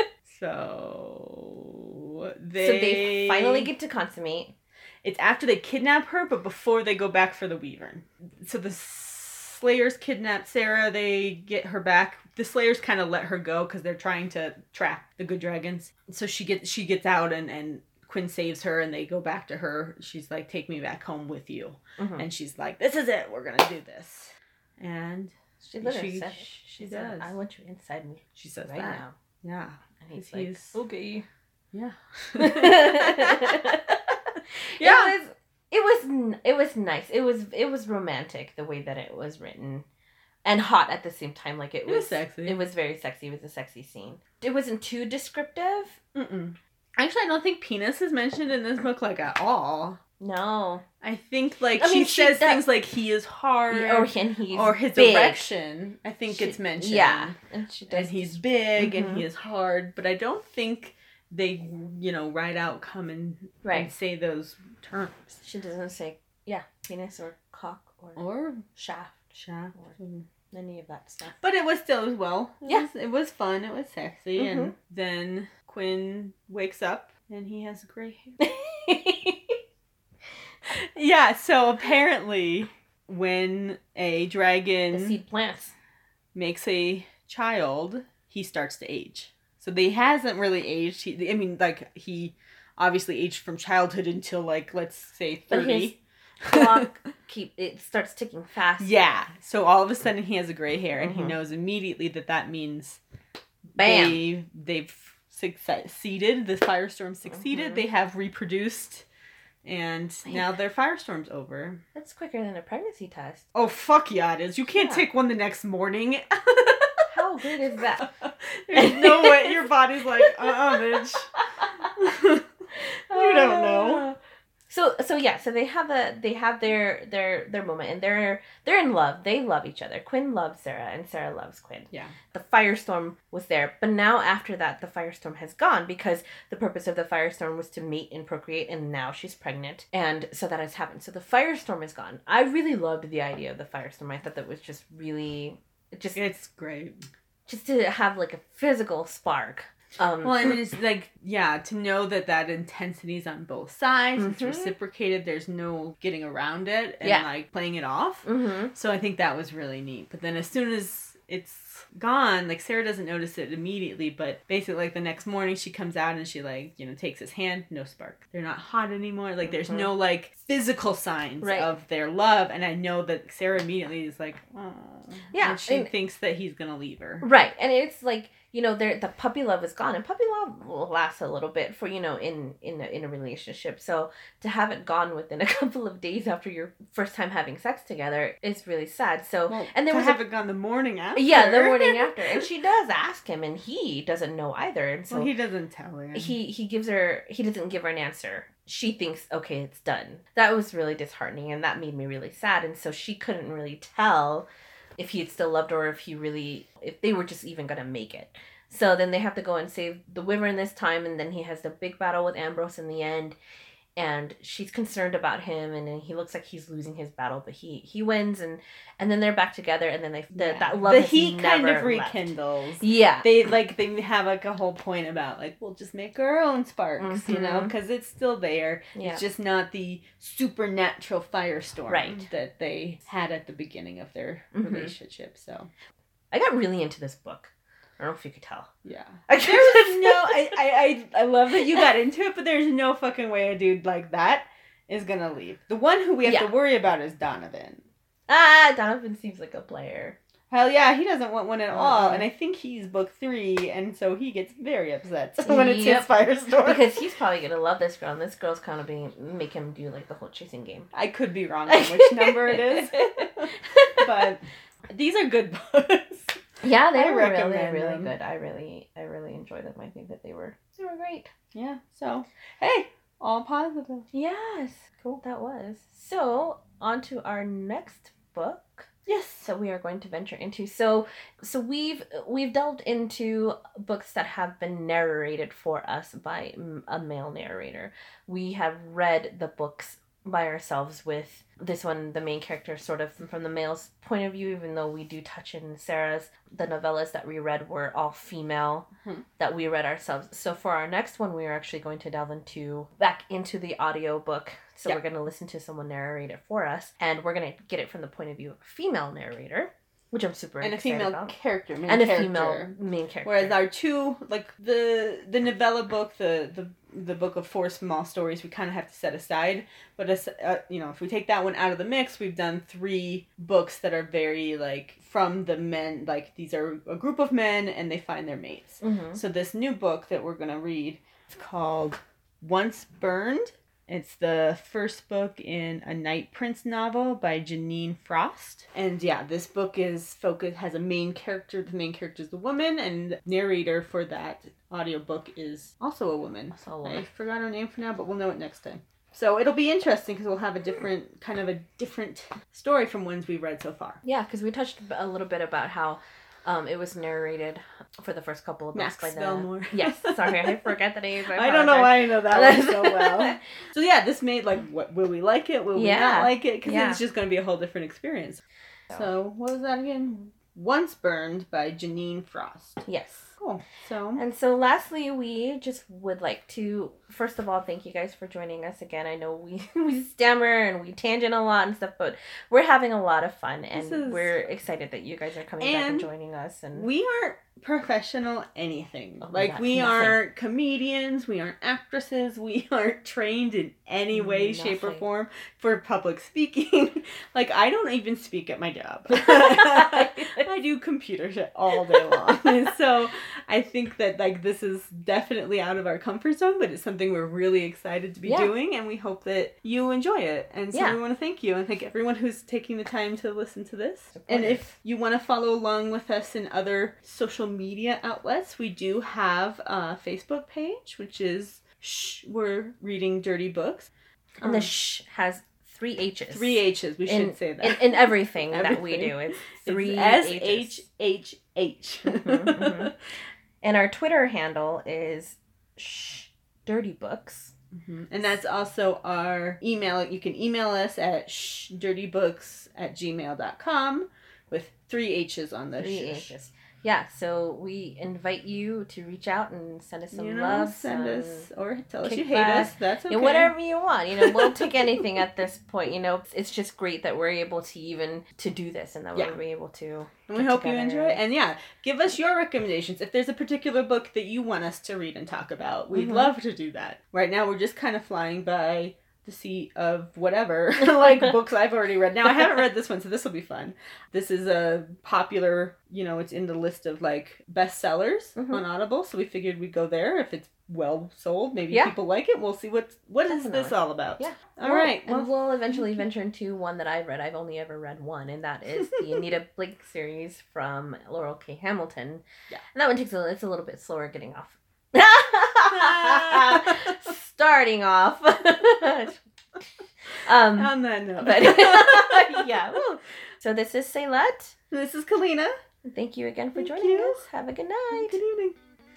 S2: So they,
S3: So they finally get to consummate.
S2: It's after they kidnap her, but before they go back for the Weaver. So the Slayers kidnap Sarah. They get her back. The Slayers kind of let her go because they're trying to trap the good dragons. So she gets she gets out and, and Quinn saves her, and they go back to her. She's like, take me back home with you.
S3: Mhm.
S2: And she's like, this is it. We're going to do this. And
S3: She literally
S2: she,
S3: said it.
S2: she
S3: said,
S2: does.
S3: I want you inside me
S2: She says
S3: right
S2: that.
S3: now.
S2: Yeah.
S3: And he's
S2: He's-
S3: like, okay.
S2: Yeah.
S3: Yeah. It was it was n- it was nice. It was it was romantic the way that it was written, and hot at the same time. Like it
S2: It
S3: was,
S2: was sexy.
S3: It was very sexy. It was a sexy scene. It wasn't too descriptive.
S2: Mm-mm. Actually, I don't think penis is mentioned in this book like at all.
S3: No.
S2: I think like
S3: I
S2: she
S3: mean, she
S2: says
S3: does-
S2: things like he is hard
S3: Or and he's
S2: or his
S3: big.
S2: erection. I think
S3: She-
S2: it's mentioned.
S3: Yeah, and she does.
S2: And he's big
S3: Mhm.
S2: and he is hard, but I don't think they, you know, ride out, come and,
S3: Right.
S2: and say those terms.
S3: She doesn't say, yeah, penis or cock or,
S2: Or
S3: shaft
S2: shaft.
S3: or any of that stuff.
S2: But it was still as well. It
S3: Yeah.
S2: Was, it was fun. It was sexy.
S3: Mhm.
S2: And then Quinn wakes up and he has gray hair. Yeah, so apparently when a
S3: The
S2: dragon
S3: seed plants.
S2: makes a child, he starts to age. So they hasn't really aged. He, I mean, like, he obviously aged from childhood until, like, let's say
S3: But his
S2: thirty.
S3: clock keep it starts ticking fast.
S2: Yeah. So all of a sudden he has a gray hair, and he
S3: Mhm.
S2: knows immediately that that means
S3: Bam.
S2: they, they've succeeded. The firestorm succeeded.
S3: Mhm.
S2: They have reproduced. And
S3: Man.
S2: now their firestorm's over.
S3: That's quicker than a pregnancy test.
S2: Oh, fuck yeah, it is. You can't
S3: Yeah.
S2: take one the next morning.
S3: How great is that?
S2: There's no way your body's like, uh-uh, bitch. You don't know.
S3: So so yeah, so they have a they have their their their moment, and they're they're in love. They love each other. Quinn loves Sarah and Sarah loves Quinn.
S2: Yeah.
S3: The firestorm was there, but now after that the firestorm has gone because the purpose of the firestorm was to mate and procreate, and now she's pregnant. And so that has happened. So the firestorm is gone. I really loved the idea of the firestorm. I thought that was just really just
S2: It's great.
S3: just to have like a physical spark. Um,
S2: Well, and it's like, yeah, to know that that intensity is on both sides. It's
S3: Mhm.
S2: reciprocated. There's no getting around it and,
S3: Yeah.
S2: like, playing it off.
S3: mhm.
S2: So I think that was really neat. But then as soon as it's gone, like, Sarah doesn't notice it immediately, but basically, like, the next morning she comes out and she, like, you know, takes his hand, no spark. They're not hot anymore. Like, there's
S3: Mhm.
S2: no, like, physical signs
S3: Right.
S2: of their love. And I know that Sarah immediately is like, oh.
S3: Yeah,
S2: And she
S3: and-
S2: thinks that he's going to leave her.
S3: Right, and it's like, you know, there the puppy love is gone, and puppy love will last a little bit for, you know, in in a, in a relationship. So to have it gone within a couple of days after your first time having sex together is really sad. So
S2: Well,
S3: and there
S2: to
S3: was
S2: have
S3: a,
S2: it gone the morning after.
S3: yeah, the morning after, and she does ask him, and he doesn't know either, and so
S2: Well, he doesn't tell her.
S3: he he gives her he doesn't give her an answer. She thinks, okay, it's done. That was really disheartening, and that made me really sad. And so she couldn't really tell if he had still loved her, or if he really if they were just even gonna make it. So then they have to go and save the Wyvern this time, and then he has the big battle with Ambrose in the end, and she's concerned about him, and then he looks like he's losing his battle, but he he wins, and and then they're back together, and then they the,
S2: Yeah.
S3: that love
S2: the
S3: has
S2: heat kind of
S3: never left.
S2: rekindles.
S3: Yeah.
S2: They like they have like a whole point about like we'll just make our own sparks, you know,
S3: Mhm.
S2: because it's still there.
S3: Yeah.
S2: It's just not the supernatural firestorm
S3: Right.
S2: that they had at the beginning of their
S3: Mhm.
S2: relationship. So
S3: I got really into this book. I don't know if you could tell.
S2: yeah,
S3: I
S2: there's no. I, I I I love that you got into it, but there's no fucking way a dude like that is gonna leave. The one who we have
S3: Yeah.
S2: to worry about is Donovan.
S3: Ah, Donovan seems like a player.
S2: Hell yeah, he doesn't want one at all,
S3: Uh-uh.
S2: and I think he's book three, and so he gets very upset when it's
S3: Yep.
S2: his firestorm.
S3: Because he's probably gonna love this girl, and this girl's kind of being make him do like the whole chasing game.
S2: I could be wrong on which number it is, but these are good books.
S3: Yeah, they
S2: I
S3: were really,
S2: recommend
S3: really
S2: them.
S3: good. I really, I really enjoyed them. I think that they were, they were great.
S2: Yeah, so hey, all positive.
S3: Yes, cool. That was so. On to our next book.
S2: Yes.
S3: So we are going to venture into so so we've we've delved into books that have been narrated for us by m- a male narrator. We have read the books by ourselves, with this one the main character sort of from the male's point of view, even though we do touch in Sarah's. The novellas that we read were all female,
S2: Mhm.
S3: that we read ourselves. So for our next one, we are actually going to delve into back into the audio book. So
S2: Yeah.
S3: we're going to listen to someone narrate it for us, and we're going to get it from the point of view of a female narrator, which I'm super
S2: And a
S3: excited
S2: female
S3: about.
S2: character, main
S3: And a
S2: character.
S3: female main character.
S2: Whereas our two, like the the novella book, the the the book of four small stories, we kind of have to set aside. But as, uh, you know, if we take that one out of the mix, we've done three books that are very like from the men. Like these are a group of men and they find their mates.
S3: Mhm.
S2: So this new book that we're gonna read is called Once Burned. It's the first book in a Night Prince novel by Janine Frost. And yeah, this book is focused, has a main character. The main character is the woman, and the narrator for that audiobook is also a woman.
S3: Also a woman.
S2: I forgot her name for now, but we'll know it next time. So it'll be interesting because we'll have a different, kind of a different story from ones we've read so far.
S3: Yeah, because we touched a little bit about how Um, it was narrated for the first couple of books
S2: Max
S3: by
S2: Belmore.
S3: the... Yes, sorry, I forget the names. I,
S2: I don't know why I know that one so well. So yeah, this made like, what will we like it? Will we
S3: Yeah.
S2: not like it? Because
S3: Yeah.
S2: it's just going to be a whole different experience.
S3: So.
S2: So what was that again? Once Burned by Janine Frost.
S3: Yes.
S2: Cool. So
S3: And so lastly, we just would like to, first of all, thank you guys for joining us again. I know we, we stammer and we tangent a lot and stuff, but we're having a lot of fun, and
S2: This is-
S3: we're excited that you guys are coming back and
S2: And
S3: joining us. And
S2: we aren't professional anything.
S3: Oh,
S2: like
S3: not-
S2: we
S3: nothing.
S2: aren't comedians, we aren't actresses, we aren't trained in any way, shape, or
S3: Nothing.
S2: form for public speaking. Like I don't even speak at my job. I do computer shit all day long. And so I think that like this is definitely out of our comfort zone, but it's something we're really excited to be
S3: Yeah.
S2: doing, and we hope that you enjoy it. And so
S3: Yeah.
S2: we want to thank you and thank everyone who's taking the time to listen to this.
S3: Support
S2: And
S3: it.
S2: if you want to follow along with us in other social media outlets, we do have a Facebook page, which is Shh, we're reading dirty books.
S3: and the
S2: Um,
S3: sh has three H's.
S2: three H's. We
S3: in,
S2: should say that.
S3: In, in everything, that we
S2: Everything.
S3: do. It's
S2: It's
S3: three
S2: S
S3: H's.
S2: H H H.
S3: Mhm, mhm. And our Twitter handle is Shh Dirty Books.
S2: Mhm. And that's also our email. You can email us at shdirtybooks at gmail dot com with three H's on the
S3: Three
S2: sh.
S3: H's. Yeah, so we invite you to reach out and send us some
S2: You know,
S3: love.
S2: send
S3: some-
S2: us or tell us you hate
S3: kickback.
S2: us. That's okay.
S3: Yeah, whatever you want. You know, we'll take anything at this point. You know, it's just great that we're able to even to do this, and that
S2: Yeah.
S3: we're able to.
S2: And we
S3: get
S2: hope you
S3: together
S2: enjoy it. And yeah, give us your recommendations. If there's a particular book that you want us to read and talk about, we'd
S3: Mhm.
S2: love to do that. Right now, we're just kind of flying by the seat of whatever, like books I've already read. Now, I haven't read this one, so this will be fun. This is a popular, you know, it's in the list of like bestsellers
S3: Mhm.
S2: on Audible, so we figured we'd go there. If it's well sold, maybe
S3: Yeah.
S2: people like it. We'll see what what is this
S3: Definitely.
S2: all about.
S3: Yeah.
S2: All
S3: Well,
S2: right.
S3: and
S2: Well,
S3: we'll eventually
S2: thank you.
S3: venture into one that I've read. I've only ever read one, and that is the Anita Blake series from Laurel K. Hamilton.
S2: Yeah.
S3: And that one takes a, it's a little bit slower getting off. Starting off. um,
S2: on that note.
S3: but yeah. Woo. So this is Saylet.
S2: This is Kalina.
S3: Thank you again for
S2: Thank
S3: joining
S2: you.
S3: us. Have a good night.
S2: Good evening.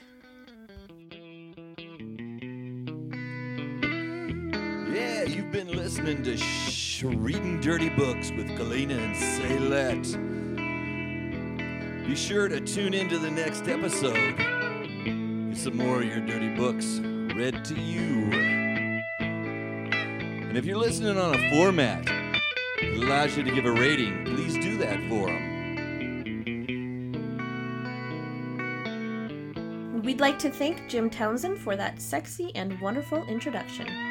S1: Yeah, you've been listening to Shh, Reading Dirty Books with Kalina and Saylet. Be sure to tune into the next episode. Get some more of your dirty books read to you. And if you're listening on a format that allows you to give a rating, please do that for them.
S3: We'd like to thank Jim Townsend for that sexy and wonderful introduction.